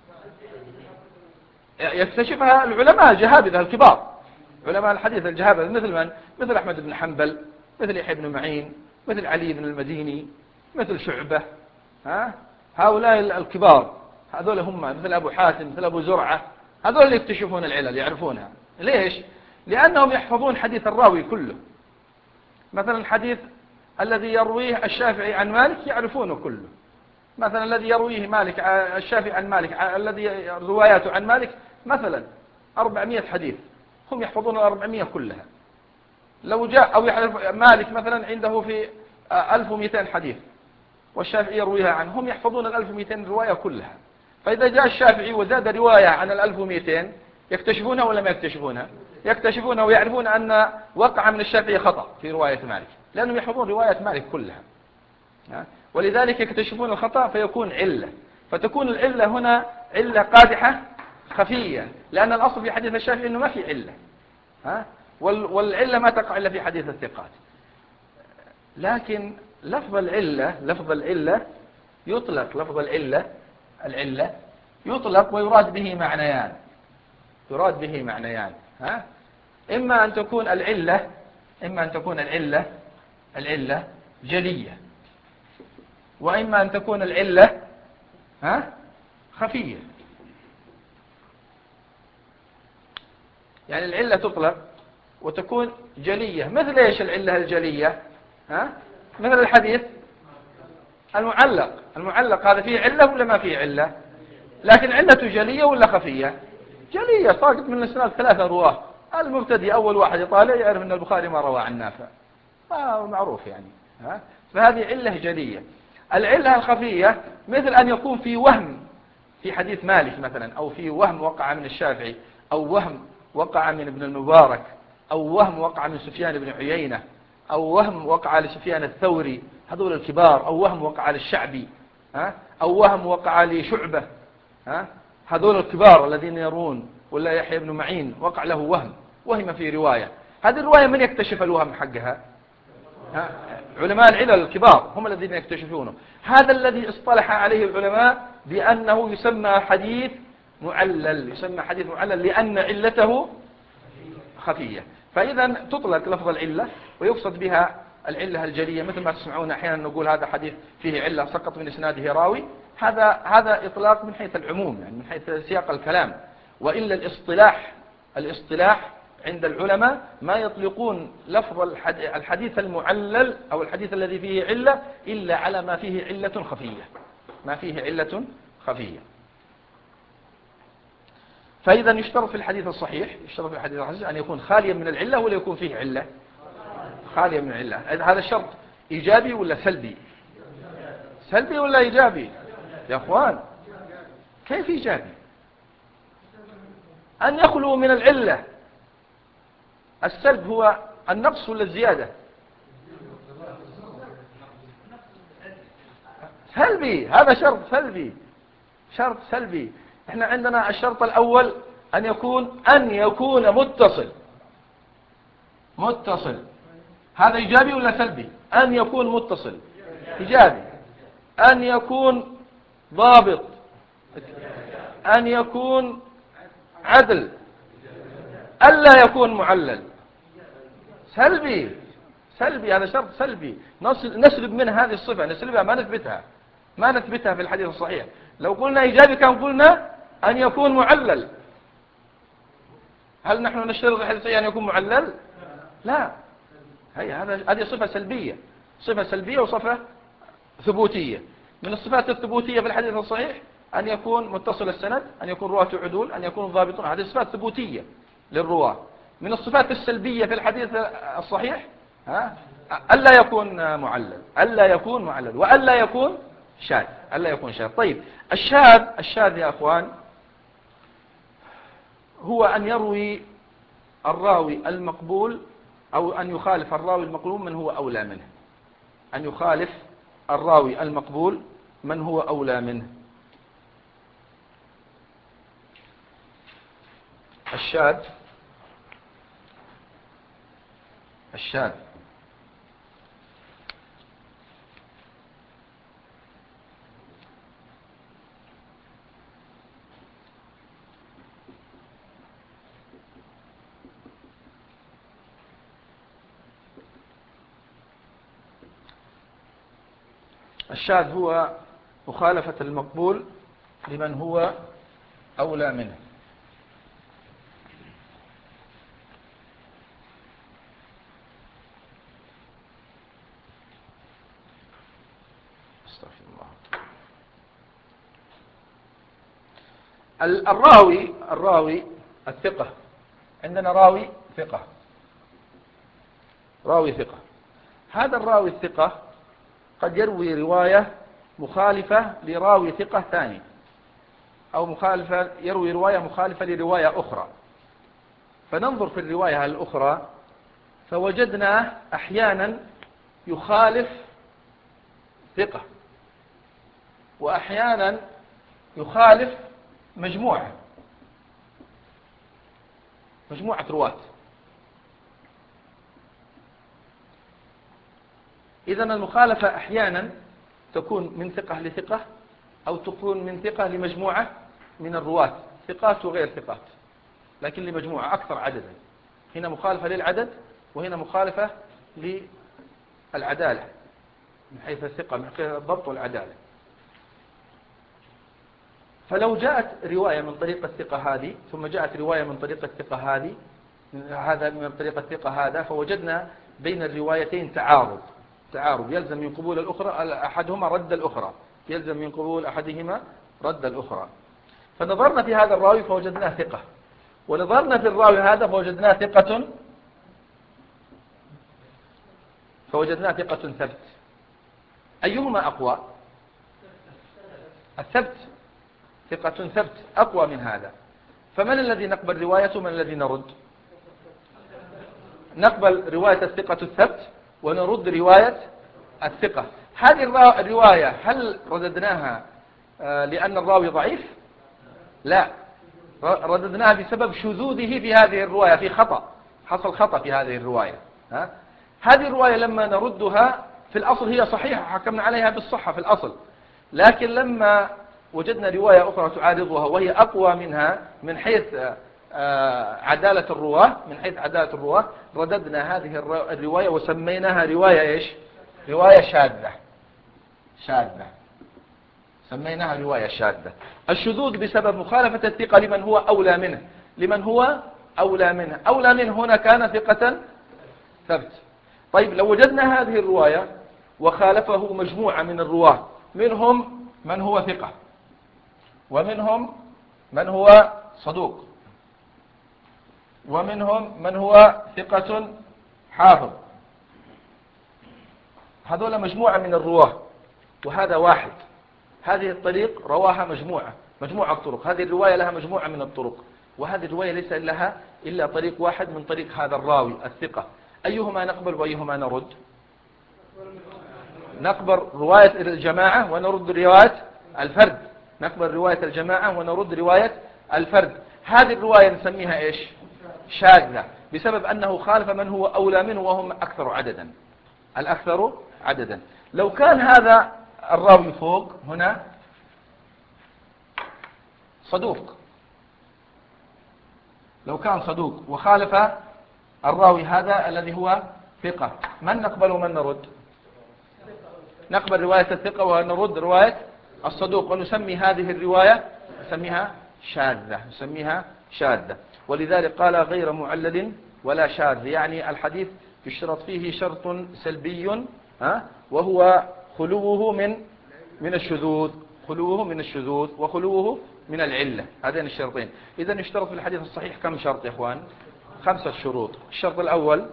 يكتشفها العلماء الجهابذة الكبار، علماء الحديث الجهابذة، مثل من؟ مثل أحمد بن حنبل، مثل يحيى بن معين، مثل علي بن المديني، مثل شعبة. هؤلاء الكبار، هذول هم، مثل أبو حاتم، مثل أبو زرعة، هذول اللي يكتشفون العلل يعرفونها. ليش؟ لأنهم يحفظون حديث الراوي كله. مثلا الحديث الذي يرويه الشافعي عن مالك يعرفونه كله، مثلا الذي يرويه مالك الشافعي عن مالك، الذي رواياته عن مالك مثلا 400 حديث، هم يحفظون 400 كلها. لو جاء أو يعرف مالك مثلا عنده في 1200 حديث والشافعي يرويها عنه، هم يحفظون 1200 رواية كلها. فإذا جاء الشافعي وزاد رواية عن 1200 يكتشفونها ولا ما يكتشفونها؟ يكتشفونها، ويعرفون أن وقع من الشافعي خطأ في رواية مالك، لأنهم يحفظون رواية مالك كلها. ولذلك يكتشفون الخطأ فيكون علة، فتكون العلة هنا علة قادحة خفية، لأن الأصل في حديث الشافعي أنه ما في علة. والعلة ما تقع إلا في حديث الثقات. لكن لفظ العلة يطلق، لفظ العلة يطلق ويراد به معنيان، يراد به معنيان. إما أن تكون العلة جلية، وإما أن تكون العلة خفية. يعني العلة تطلق وتكون جلية. مثل إيش العلة الجلية؟ مثل الحديث المعلق هذا فيه علة ولا ما فيه علة؟ لكن علته جلية ولا خفية؟ جلية، ساقط من الإسناد 3 رواه، المبتدئ أول واحد يطالع يعرف أن البخاري ما روى عن نافع، معروف يعني. فهذه علة جلية. العلة الخفية مثل أن يكون في وهم في حديث مالك مثلا، أو في وهم وقع من الشافعي، أو وهم وقع من ابن المبارك، أو وهم وقع من سفيان بن عيينة، أو وهم وقع لسفيان الثوري، هذول الكبار، أو وهم وقع للشعبي، أو وهم وقع لشعبة، هذول الكبار الذين يرون، ولا يحيى بن معين وقع له وهم في رواية. هذه الرواية من يكتشف الوهم حقها؟ علماء العلل الكبار هم الذين يكتشفونه. هذا الذي اصطلح عليه العلماء بأنه يسمى حديث معلل، لأن علته خفية. فإذا تطلق لفظ العلة ويقصد بها العلة الجلية، مثل ما تسمعون أحيانا نقول هذا حديث فيه علة سقط من إسناده راوي. هذا إطلاق من حيث العموم، يعني من حيث سياق الكلام. وإلا الاصطلاح عند العلماء ما يطلقون لفظ الحديث المعلل أو الحديث الذي فيه علة إلا على ما فيه علة خفية. فإذا يشترط في الحديث الصحيح أن يكون خاليا من العلة ولا يكون فيه علة؟ خاليا من العلة. هذا الشرط إيجابي ولا سلبي؟ سلبي ولا إيجابي يا أخوان؟ كيف إيجابي؟ أن يخلو من العلة. السلب هو النقص ولا الزيادة؟ سلبي. هذا شرط سلبي. شرط سلبي. احنا عندنا الشرط الأول أن يكون متصل. هذا إيجابي ولا سلبي؟ أن يكون متصل إيجابي. أن يكون ضابط. أن يكون عدل. ألا يكون معلل. سلبي. هذا شرط سلبي. نسلب منها هذه الصفة، نسلبها، ما نثبتها في الحديث الصحيح. لو قلنا إيجابي كان قلنا أن يكون معلل. هل نحن نشترط في الحديث الصحيح أن يكون معلل؟ لا. هذه صفة سلبية وصفة ثبوتية. من الصفات الثبوتية في الحديث الصحيح أن يكون متصل السند، أن يكون رواة عدول، أن يكون ضابطون. هذه صفات ثبوتية للرواة. من الصفات السلبية في الحديث الصحيح ألا يكون معلل وألا يكون شاذ. طيب الشاذ يا أخوان هو أن يروي الراوي المقبول أو أن يخالف الراوي المقبول من هو أولى منه. أن يخالف الراوي المقبول من هو أولى منه. الشاذ هو مخالفة المقبول لمن هو أولى منه. استغفر الله. الراوي الثقة. عندنا راوي ثقة. هذا الراوي الثقة قد يروي رواية مخالفة لراوي ثقة ثاني، أو يروي رواية مخالفة لرواية أخرى. فننظر في الرواية الأخرى فوجدنا أحيانا يخالف ثقة، وأحيانا يخالف مجموعة رواة. إذن المخالفة أحيانا تكون من ثقة لثقة، أو تكون من ثقة لمجموعة من الرواة، ثقات وغير ثقات، لكن لمجموعة أكثر عددا. هنا مخالفة للعدد، وهنا مخالفة للعدالة من حيث الثقة، من حيث الضبط والعدالة. فلو جاءت رواية من طريق الثقة هذه، ثم جاءت رواية من طريق الثقة هذه، من طريق الثقة هذا، فوجدنا بين الروايتين تعارض يلزم من قبول الأخرى أحدهما رد الأخرى، يلزم من قبول أحدهما رد الأخرى. فنظرنا في هذا الراوي فوجدناه ثقة، ونظرنا في الراوي هذا فوجدناه ثقة ثبت. أيهما أقوى؟ الثبت. ثقة ثبت أقوى من هذا. فمن الذي نقبل روايته ومن الذي نرد؟ نقبل رواية الثقة الثبت ونرد رواية الثقة. هذه الرواية هل رددناها لأن الراوي ضعيف؟ لا، رددناها بسبب شذوذه في هذه الرواية، في خطأ، حصل خطأ في هذه الرواية. هذه الرواية لما نردها في الأصل هي صحيحة، حكمنا عليها بالصحة في الأصل، لكن لما وجدنا رواية أخرى تعارضها وهي أقوى منها من حيث عدالة الرواة، رددنا هذه الرواية وسميناها رواية إيش؟ رواية شاذة. سميناها رواية شاذة. الشذوذ بسبب مخالفة الثقة لمن هو أولى منه. أولى منه هنا كان ثقة ثبت. طيب لو وجدنا هذه الرواية وخالفه مجموعة من الرواة، منهم من هو ثقة، ومنهم من هو صدوق، ومنهم من هو ثقة حافظ. هذول مجموعة من الرواة، وهذا واحد. هذه الطريق رواها مجموعة طرق، هذه الرواية لها مجموعة من الطرق، وهذه الرواية ليس لها إلا طريق واحد من طريق هذا الراوي الثقة. أيهما نقبل وأيهما نرد؟ نقبل رواية الجماعة ونرد رواية الفرد. نقبل رواية الجماعة ونرد رواية الفرد. هذه الرواية نسميها إيش؟ شاذة، بسبب أنه خالف من هو أولى منه وهم أكثر عددا، الأكثر عددا. لو كان هذا الراوي فوق هنا صدوق، لو كان صدوق وخالف الراوي هذا الذي هو ثقة، من نقبل ومن نرد؟ نقبل رواية الثقة ونرد رواية الصدوق، ونسمي هذه الرواية نسميها شاذة. ولذلك قال غير معلل ولا شاذ، يعني الحديث يشترط فيه شرط سلبي، وهو خلوه من الشذوذ وخلوه من العلة، هذين الشرطين. إذن يشترط في الحديث الصحيح كم شرط يا إخوان؟ 5 شروط. الشرط الأول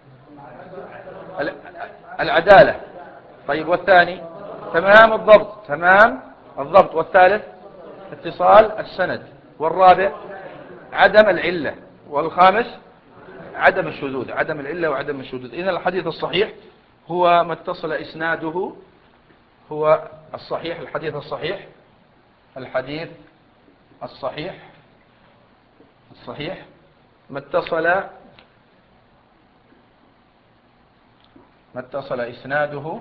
العدالة، طيب، والثاني تمام الضبط، والثالث اتصال السند، والرابع عدم العلة، والخامس عدم الشذوذ، عدم العلة وعدم الشذوذ. إذن الحديث الصحيح هو ما اتصل إسناده، هو الصحيح، الحديث الصحيح ما اتصل إسناده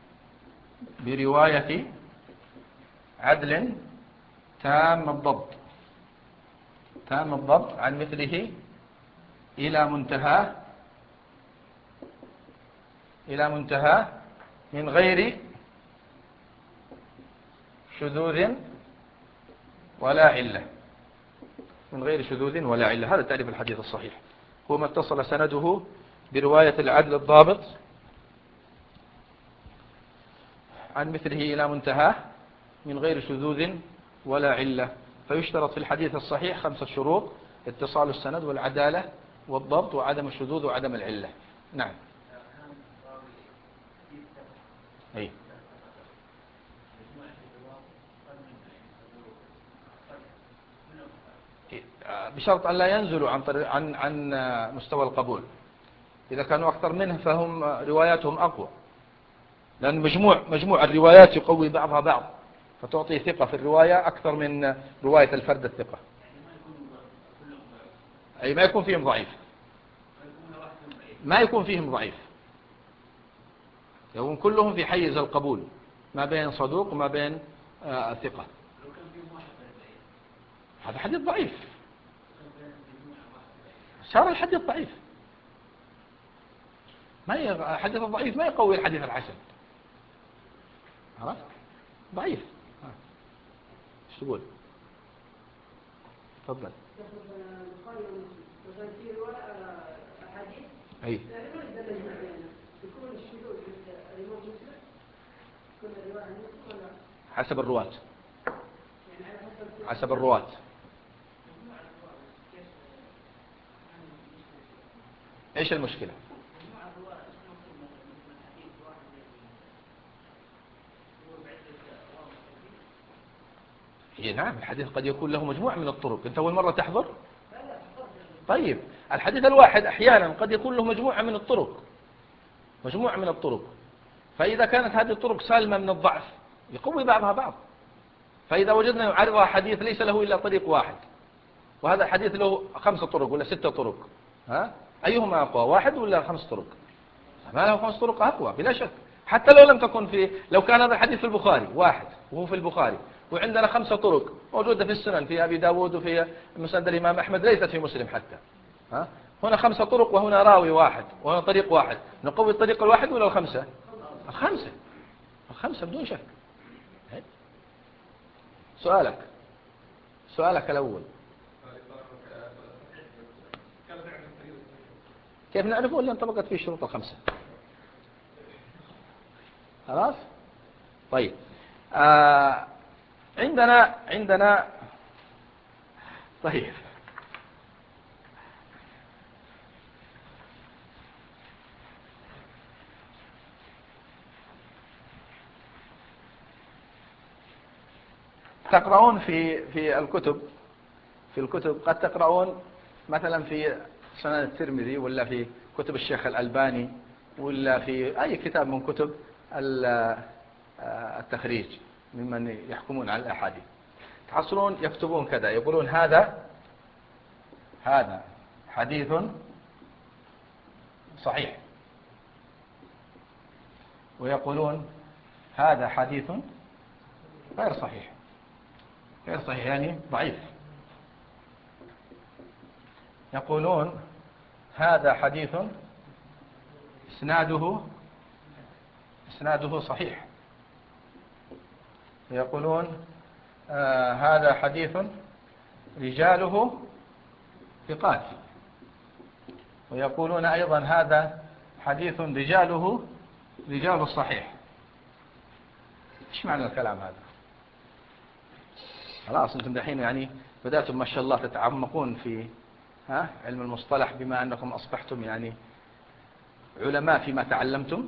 برواية عدل تام الضبط عن مثله إلى منتهى من غير شذوذ ولا علة. هذا تعريف الحديث الصحيح، هو ما اتصل سنده برواية العدل الضابط عن مثله إلى منتهى من غير شذوذ ولا علة. فيشترط في الحديث الصحيح 5 شروط: اتصال السند، والعدالة، والضبط، وعدم الشذوذ، وعدم العلة. نعم. أي. بشرط أن لا ينزلوا عن مستوى القبول. إذا كانوا أكثر منه فهم رواياتهم أقوى، لأن مجموع الروايات يقوي بعضها بعض، فتعطي ثقة في الرواية أكثر من رواية الفرد الثقة. أي ما يكون فيهم ضعيف، يكون كلهم في حيز القبول، ما بين صدوق وما بين ثقة. هذا حديث ضعيف، صار الحديث ضعيف. الحديث الضعيف ما يقوي الحديث الحسن، عرفت؟ ضعيف. ايش تقول؟ تفضل. أي. حسب الرواة. ايش المشكلة؟ نعم، الحديث قد يكون له مجموعة من الطرق. انت اول مرة تحضر؟ طيب، الحديث الواحد احيانا قد يكون له مجموعة من الطرق، فإذا كانت هذه الطرق سالمة من الضعف يقوي بعضها بعض. فإذا وجدنا يعرض حديث ليس له إلا طريق واحد، وهذا الحديث له 5 طرق ولا 6 طرق، أيهما أقوى، واحد ولا 5 طرق؟ ما له 5 طرق أقوى بلا شك. حتى لو كان هذا الحديث في البخاري واحد، وهو في البخاري، وعندنا 5 طرق موجودة في السنن، في أبي داود، وفي مسند الإمام أحمد، ليست في مسلم حتى. هنا 5 طرق وهنا راوي واحد وهنا طريق واحد، نقوي الطريق الواحد ولا الخمسة؟ الخمسة بدون شك. سؤالك الأول كيف نعرفه إلا انطبقت فيه الشروط ال5؟ خلاص. طيب، عندنا طيب، تقرؤون في الكتب قد تقرؤون مثلا في سنن الترمذي ولا في كتب الشيخ الألباني ولا في أي كتاب من كتب التخريج ممن يحكمون على الأحاديث، تحصلون يكتبون كذا، يقولون هذا حديث صحيح، ويقولون هذا حديث غير صحيح يعني ضعيف، يقولون هذا حديث إسناده صحيح، ويقولون هذا حديث رجاله ثقات، ويقولون أيضا هذا حديث رجاله رجال الصحيح. إيش معنى الكلام هذا؟ خلاص أنتم دحين يعني بدأتم ما شاء الله تتعمقون في علم المصطلح، بما أنكم أصبحتم يعني علماء فيما تعلمتم.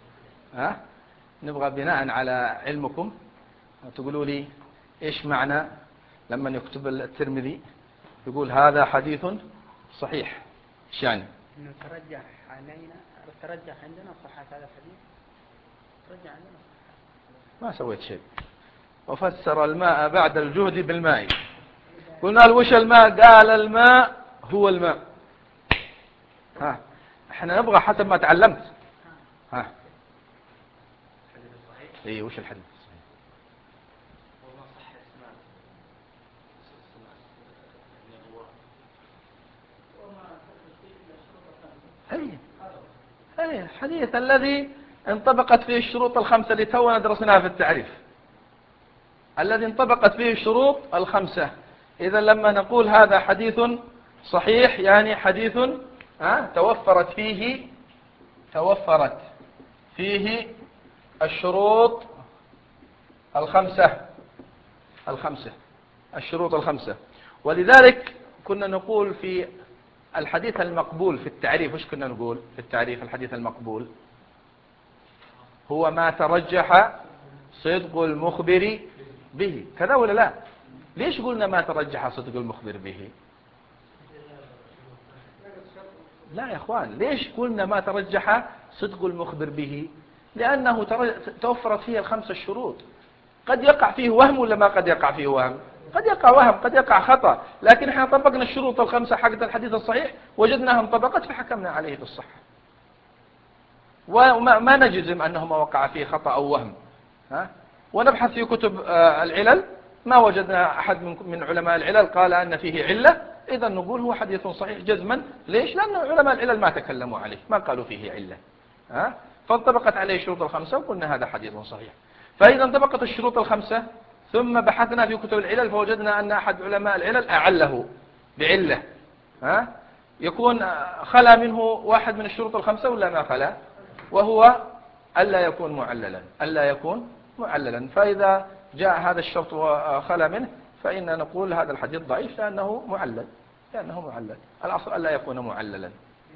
نبغى بناء على علمكم تقولوا لي إيش معنى لما يكتب الترمذي يقول هذا حديث صحيح، إيش يعني؟ إنه ترجح عندنا صحة هذا الحديث، ترجح عندنا صحة. ما سويت شيء. وفسر الماء بعد الجهد بالماء. قلنا له وش الماء؟ قال الماء هو الماء. احنا نبغى حسب ما تعلمت. ايه وش الحديث الصحيح؟ اي الحديث الذي انطبقت فيه الشروط الخمسة اللي تونا درسناها في التعريف، الذي انطبقت فيه الشروط الخمسة. إذا لما نقول هذا حديث صحيح يعني حديث توفرت فيه الشروط الشروط الخمسة. ولذلك كنا نقول في الحديث المقبول في التعريف، وش كنا نقول في التعريف؟ الحديث المقبول هو ما ترجح صدق المخبر به، كذا ولا لا؟ ليش قلنا ما ترجح صدق المخبر به؟ لا يا اخوان، ليش قلنا ما ترجح صدق المخبر به؟ لأنه توفرت فيه الخمسة الشروط. قد يقع فيه وهم ولا ما قد يقع فيه وهم؟ قد يقع وهم، قد يقع خطأ، لكن احنا طبقنا الشروط الخمسة حق الحديث الصحيح وجدناها انطبقت فحكمنا عليه بالصحة، وما نجزم أنه ما وقع فيه خطأ أو وهم. ونبحث في كتب العلل ما وجدنا أحد من علماء العلل قال أن فيه علة، إذا نقول هو حديث صحيح جزما. ليش؟ لأن علماء العلل ما تكلموا عليه، ما قالوا فيه علة، فانطبقت عليه الشروط الخمسة وقلنا هذا حديث صحيح. فإذا انطبقت الشروط الخمسة ثم بحثنا في كتب العلل فوجدنا أن أحد علماء العلل أعله بعلة، يكون خلا منه واحد من الشروط الخمسة ولا ما خلا؟ وهو ألا يكون معللا. فإذا جاء هذا الشرط وخلا منه فإن نقول هذا الحديث ضعيف لأنه معلل. الأصل ألا يكون معللا.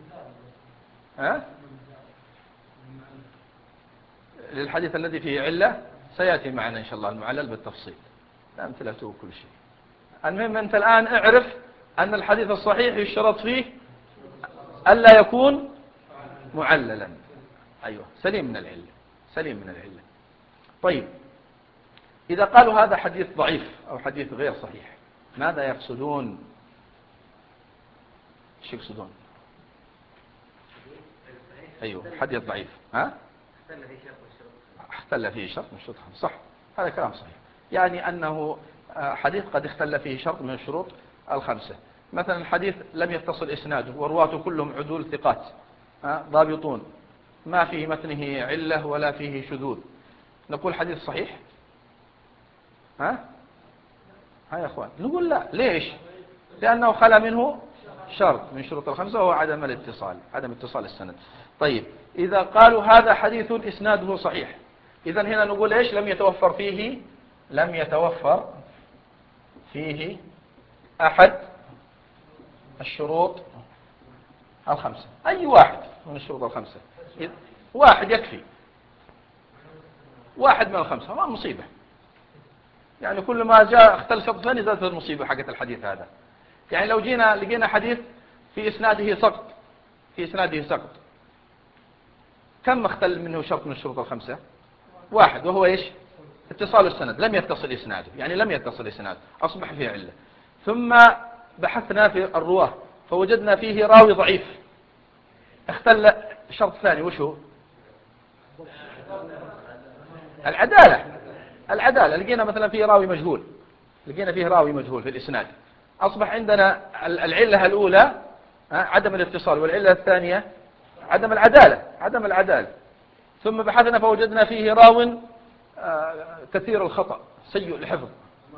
للحديث الذي فيه علة سيأتي معنا إن شاء الله المعلل بالتفصيل، أمثلته كل شيء. المهم أنت الآن اعرف أن الحديث الصحيح يشترط فيه ألا يكون معللا. أيوة، سليم من العلة. طيب، إذا قالوا هذا حديث ضعيف أو حديث غير صحيح ماذا يقصدون؟ ايش يقصدون؟ أيوة، حديث ضعيف اختل فيه شرط من الشروط، صح، هذا كلام صحيح. يعني أنه حديث قد اختل فيه شرط من الشروط الخمسة. مثلا حديث لم يتصل إسناده ورواته كلهم عدول ثقات ضابطون، ما فيه متنه علة ولا فيه شذوذ، نقول حديث صحيح؟ ها يا أخوان، نقول لا. ليش؟ لأنه خلا منه شرط من شروط الخمسة وهو عدم اتصال السند. طيب، إذا قالوا هذا حديث إسناده صحيح، إذن هنا نقول إيش؟ لم يتوفر فيه أحد الشروط الخمسة. أي واحد من الشروط الخمسة، واحد يكفي، واحد من الخمسة ما مصيبة. يعني كل ما جاء اختل شرط ثاني زادت المصيبة حقت الحديث هذا. يعني لو جينا لقينا حديث في إسناده سقط، كم اختل منه شرط من الشروط الخمسة؟ واحد، وهو إيش؟ اتصال السند، لم يتصل إسناده، يعني لم يتصل إسناده، أصبح فيه علة. ثم بحثنا في الرواه فوجدنا فيه راوي ضعيف، اختل شرط ثاني، وش هو؟ العدالة. لقينا مثلا فيه راوي مجهول، في الإسناد، أصبح عندنا العلة الأولى عدم الاتصال، والعلة الثانية عدم العدالة. ثم بحثنا فوجدنا فيه راو كثير الخطأ سيء الحفظ،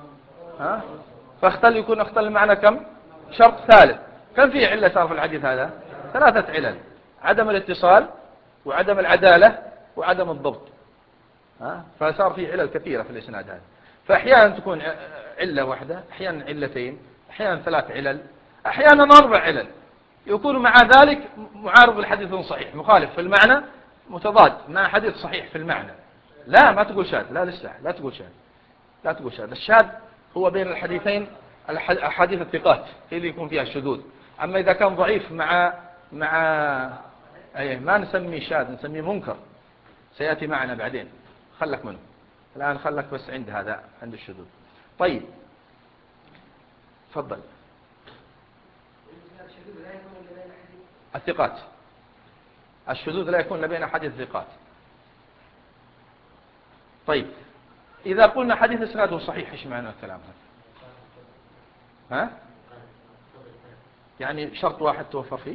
يكون اختل المعنى كم؟ شرط ثالث. كم فيه علة صار في الحديث هذا؟ 3 علل: عدم الاتصال، وعدم العدالة، وعدم الضبط. فصار فيه علل كثيرة في الإسناد هذا. فأحيانا تكون علة واحدة، أحيانا علتين، أحيانا 3 علل، أحيانا 4 علل، يكون مع ذلك معارض الحديث صحيح، مخالف في المعنى، متضاد مع حديث صحيح في المعنى. لا، ما تقول شاذ، لا لسه لا تقول شاذ. الشاذ هو بين الحديثين، الحديث الثقات هي اللي يكون فيها الشذوذ. أما إذا كان ضعيف مع ما نسميه شاذ، نسميه منكر، سيأتي معنا بعدين، خلك منه الآن، خلك بس عند الشذوذ. طيب تفضل. الثقات، الشذوذ لا يكون إلا بين حديث الثقات. طيب إذا قلنا حديث إسناده صحيح، إيش معنى الكلام هذا؟ يعني شرط واحد توفر فيه؟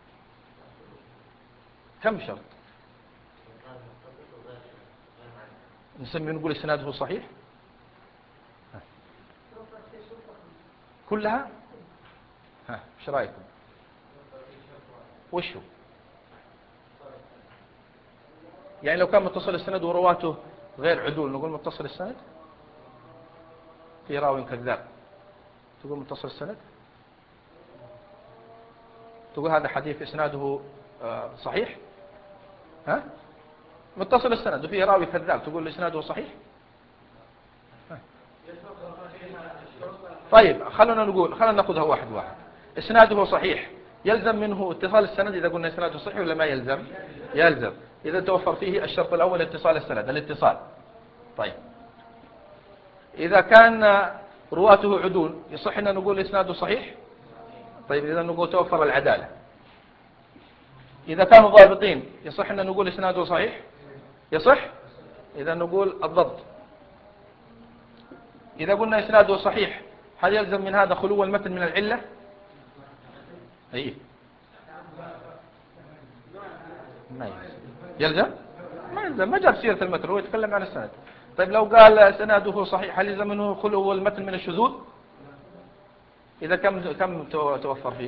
كم شرط؟ نقول إسناده صحيح كلها؟ ايش رايكم؟ وشو يعني لو كان متصل السند ورواته غير عدول نقول متصل السند؟ في راوي كذاب تقول متصل السند؟ تقول هذا حديث إسناده صحيح؟ متصل السند وفيه راوي كذاب تقول إسناده صحيح؟ طيب خلونا نأخذها واحد. إسناده صحيح، يلزم منه اتصال السند إذا قلنا إسناده صحيح ولا ما يلزم؟ يلزم إذا توفر فيه الشرط الأول اتصال السند، الاتصال. طيب إذا كان رواته عدول يصح أن نقول إسناده صحيح؟ طيب إذا نقول توفر العدالة. إذا كانوا ضابطين يصح أن نقول إسناده صحيح؟ يصح إذا نقول الضبط. إذا قلنا إسناده صحيح هل يلزم من هذا خلو المتن من العلة؟ ما يلزم. ما جاب سيرة المتن، هو يتكلم عن السند. طيب لو قال سناده صحيح هل يلزم منه خلو المتن من الشذوذ؟ إذا كم توفر فيه؟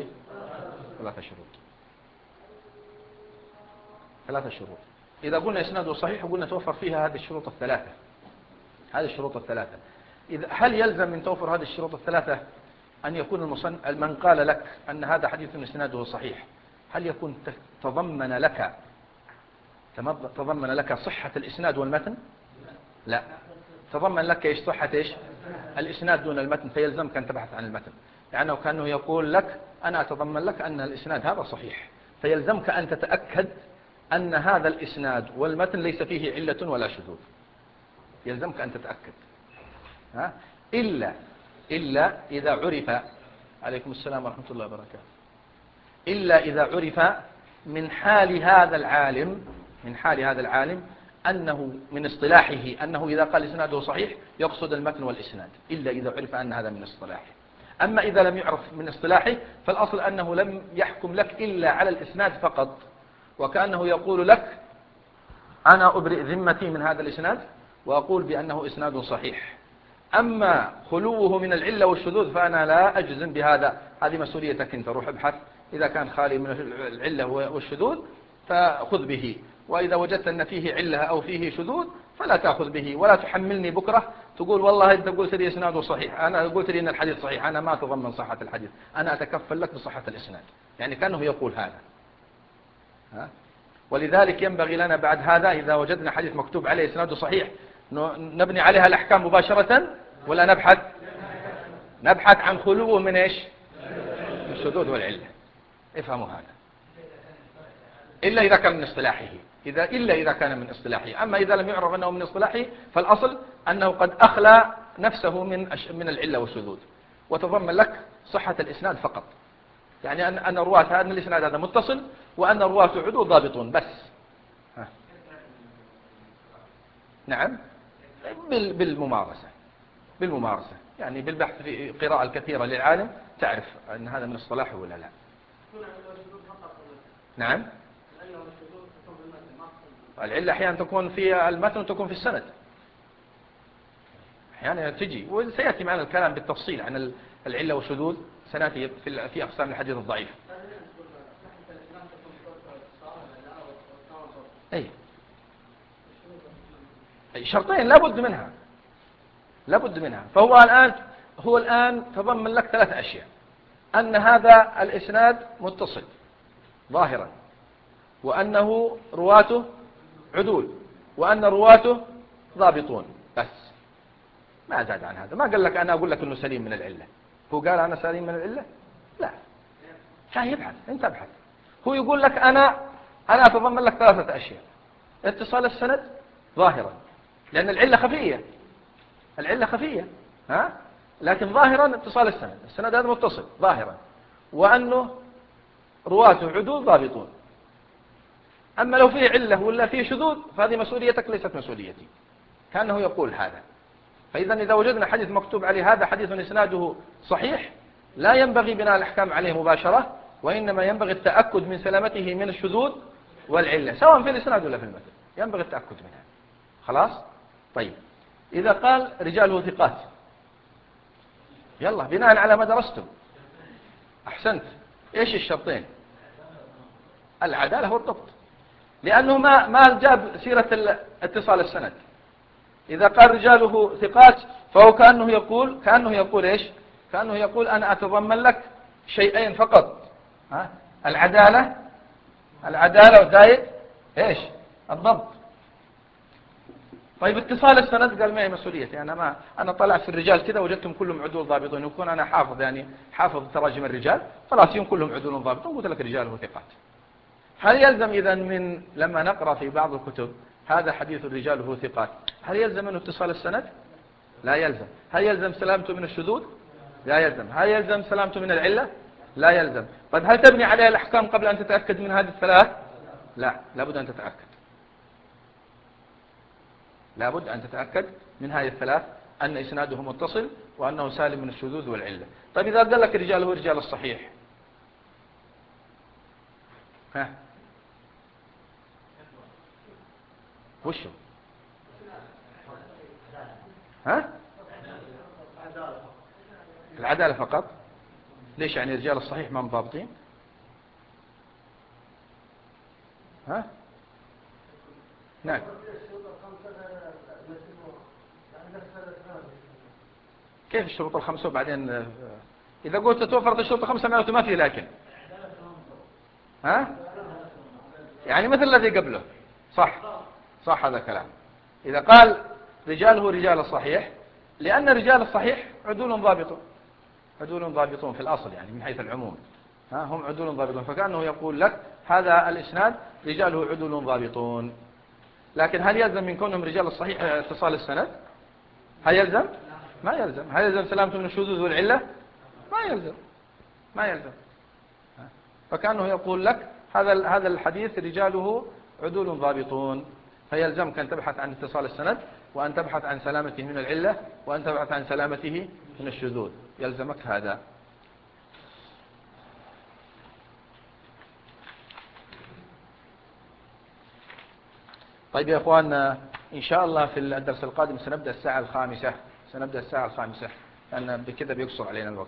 3 شروط. إذا قلنا إسناده صحيح وقلنا توفر فيها هذه الشروط الثلاثة. هل يلزم من توفر هذه الشروط الثلاثة أن يكون من قال لك أن هذا حديث إسناده صحيح هل يكون تضمن لك صحة الإسناد والمتن؟ لا، تضمن لك صحة الإسناد دون المتن، فيلزمك أن تبحث عن المتن، لأنه كأنه يقول لك أنا أتضمن لك أن الإسناد هذا صحيح، فيلزمك أن تتأكد أن هذا الإسناد والمتن ليس فيه علة ولا شذوذ، يلزمك أن تتأكد. إلا إذا عرف، عليكم السلام ورحمة الله وبركاته، إلا إذا عرف من حال هذا العالم أنه من اصطلاحه أنه إذا قال إسناده صحيح يقصد المتن والإسناد، إلا إذا عرف أن هذا من اصطلاحه. أما إذا لم يعرف من اصطلاحه فالأصل أنه لم يحكم لك إلا على الإسناد فقط، وكأنه يقول لك أنا أبرئ ذمتي من هذا الإسناد وأقول بأنه إسناد صحيح. أما خلوه من العلة والشذوذ فأنا لا أجزم بهذا، هذه مسؤوليتك أنت، روح ابحث، إذا كان خالي من العلة والشذوذ فخذ به، وإذا وجدت أن فيه علة أو فيه شذوذ فلا تأخذ به، ولا تحملني بكرة تقول والله أنت قلت لي إسناده صحيح، أنا قلت لي أن الحديث صحيح، أنا ما أتضمن صحة الحديث، أنا أتكفل لك بصحة الإسناد، يعني كأنه يقول هذا. ولذلك ينبغي لنا بعد هذا إذا وجدنا حديث مكتوب عليه إسناده صحيح نبني عليها الأحكام مباشرة؟ ولا نبحث عن خلوه من إيش؟ من الشذوذ والعلة. افهموا هذا. إلا إذا كان من اصطلاحه، إلا إذا كان من اصطلاحه. أما إذا لم يعرف أنه من اصطلاحه فالأصل أنه قد أخلى نفسه من العلة والشذوذ، وتضمن لك صحة الإسناد فقط. يعني أن رواة أن الإسناد هذا متصل، وأن رواة عدول ضابطون بس. نعم، بالممارسة يعني بالبحث في قراءة الكثيرة للعالم تعرف أن هذا من اصطلاحه ولا لا. نعم، العلة أحيانا تكون في المتن وتكون في السند، أحيانا تجي، وسيأتي معنا الكلام بالتفصيل عن العلة والشذوذ، سنأتي في أقسام الحديث الضعيف. أي شرطين لابد منها. فهو الآن تضمن لك 3 أشياء: أن هذا الإسناد متصل ظاهرا، وأنه رواته عدول، وأن رواته ضابطون بس. ما زاد عن هذا. ما قال لك أنا أقول لك أنه سليم من العلة. هو قال أنا سليم من العلة؟ لا. كان يبحث، أنت ابحث. هو يقول لك أنا أتضمن لك 3 أشياء: اتصال السند ظاهرا، لأن العلة خفية لكن ظاهرا اتصال السند هذا متصل ظاهرا، وأنه رواته عدول ضابطون. أما لو فيه علة ولا فيه شذوذ فهذه مسؤوليتك ليست مسؤوليتي. كأنه يقول هذا. فإذا إذا وجدنا حديث مكتوب عليه هذا حديث إسناده صحيح، لا ينبغي بناء الأحكام عليه مباشرة، وإنما ينبغي التأكد من سلامته من الشذوذ والعلة، سواء في الإسناد ولا في المتن، ينبغي التأكد منها. خلاص؟ طيب، إذا قال رجاله ثقات، يلا بناء على ما درستم. أحسنت. إيش الشرطين؟ العدالة والضبط، لأنه ما جاب سيرة اتصال السند. إذا قال رجاله ثقات فهو كأنه يقول إيش؟ كأنه يقول أنا أتضمن لك شيئين فقط: العدالة وزايد إيش؟ الضبط. طيب اتصال السند قال ما هي مسؤوليتي، أنا طلعت في الرجال كذا وجدتم كلهم عدول ضابطون، يكون أنا حافظ تراجم الرجال، خلاص يوم كلهم عدول ضابطون قلت لك رجاله ثقات. هل يلزم إذن من لما نقرأ في بعض الكتب هذا حديث رجاله ثقات، هل يلزم منه اتصال السند؟ لا يلزم. هل يلزم سلامته من الشذوذ؟ لا يلزم. هل يلزم سلامته من العلة؟ لا يلزم. طيب هل تبني عليها الأحكام قبل أن تتأكد من هذه الثلاث؟ لا، لابد أن تتأكد من هذه الثلاث: أن إسناده متصل، وأنه سالم من الشذوذ والعلة. طيب إذا قال لك رجاله رجال الصحيح، وشو؟ العدالة فقط؟ ليش يعني رجال الصحيح ما مضابطين؟ نعم. كيف الشروط الخمسة وبعدين إذا قلت توفرت الشروط الخمسة معناته ما في لكن يعني مثل الذي قبله. صح هذا كلام. إذا قال رجاله رجال الصحيح، لأن رجال الصحيح عدول ضابطون في الأصل، يعني من حيث العموم هم عدول ضابطون، فكأنه يقول لك هذا الإسناد رجاله عدول ضابطون. لكن هل يلزم من كونهم رجال الصحيح اتصال السند؟ هل يلزم؟ ما يلزم. هل يلزم سلامته من الشذوذ والعلة؟ ما يلزم. فكأنه يقول لك هذا الحديث رجاله عدول ضابطون، فيلزمك أن تبحث عن اتصال السند، وأن تبحث عن سلامته من العلة، وأن تبحث عن سلامته من الشذوذ. يلزمك هذا. طيب يا أخوان، إن شاء الله في الدرس القادم سنبدأ الساعة 5، لأن بكذا بيقصر علينا الوقت.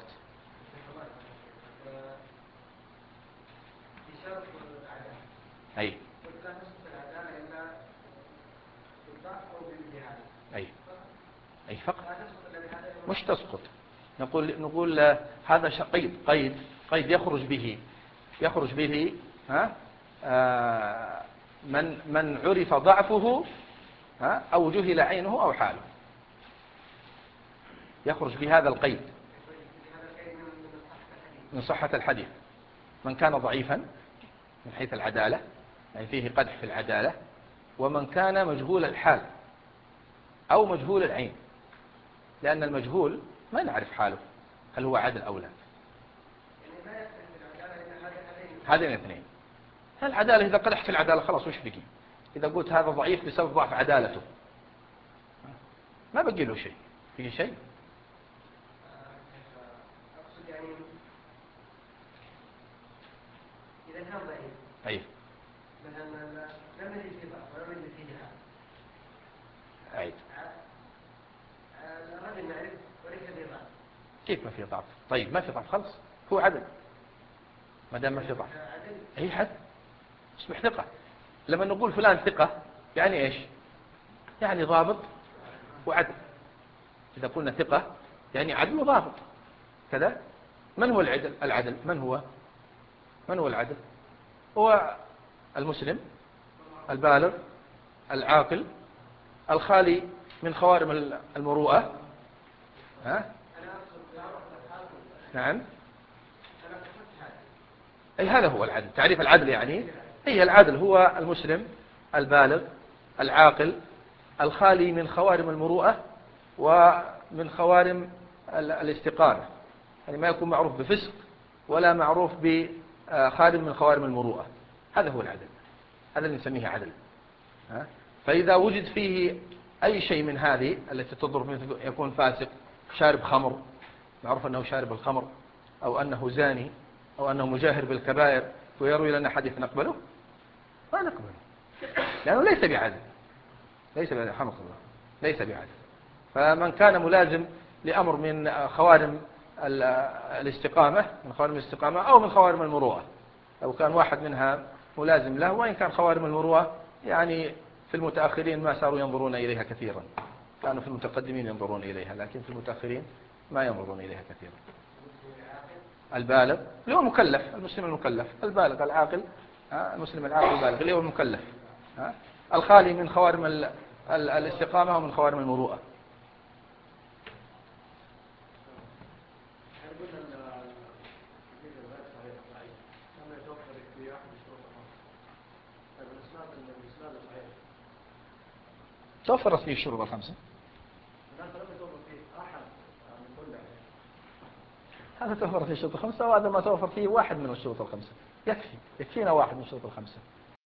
أي فقط مش تسقط. نقول هذا قيد يخرج به من عرف ضعفه أو جهل عينه أو حاله. يخرج بهذا القيد من صحة الحديث. من كان ضعيفا من حيث العدالة، يعني فيه قدح في العدالة، ومن كان مجهول الحال أو مجهول العين، لأن المجهول ما نعرف حاله هل هو عدل أو لا. هذين الاثنين. العدالة إذا قدح في العدالة خلاص وش بقي؟ إذا قلت هذا ضعيف بسبب ضعف عدالته ما بقي له شيء. في شيء؟ أقصد يعني إذا كان ضعيف. أي. مثلا لم يجد فيه ضعف ولم يجد فيه جهال. أي. الرجل نعرف وليس فيه ضعف. كيف ما في ضعف؟ طيب ما في ضعف خلص هو عدل. ما دام ما في ضعف. أي حد يصبح ثقة. لما نقول فلان ثقة يعني إيش؟ يعني ضابط وعدل. إذا قلنا ثقة يعني عدل وضابط كذا. من هو العدل؟ العدل من هو؟ من هو العدل؟ هو المسلم البالغ العاقل الخالي من خوارم المروءة. ها؟ نعم. أي هذا هو العدل. تعريف العدل يعني هي العدل هو المسلم البالغ العاقل الخالي من خوارم المروءة ومن خوارم الاستقامة، يعني ما يكون معروف بفسق ولا معروف بخارج من خوارم المروءة. هذا هو العدل. هذا اللي نسميه عدل. فإذا وجد فيه أي شيء من هذه التي تضر، مثل يكون فاسق شارب خمر، معروف أنه شارب الخمر، أو أنه زاني، أو أنه مجاهر بالكبائر، ويروي لنا حديث نقبله؟ ما نقبله، لأنه ليس بعدل. ليس بعدل، حمق الله، ليس بعدل. فمن كان ملازم لأمر من خوارم الاستقامة، من خوارم الاستقامة أو من خوارم المروءة، لو كان واحد منها ملازم له، وإن كان خوارم المروءة يعني في المتأخرين ما صاروا ينظرون إليها كثيرا، كانوا في المتقدمين ينظرون إليها، لكن في المتأخرين ما ينظرون إليها كثيرا. البالغ اللي هو المكلف، المسلم المكلف البالغ العاقل، المسلم العاقل البالغ اللي هو المكلف، الخالي من خوارم الاستقامة ومن خوارم المروءة. توفرت فيه الشروط الخمسة. هذا توفر فيه الشروط الخمسة، وهذا ما توفر فيه واحد من الشروط الخمسة يكفي. يكفينا واحد من الشروط الخمسة.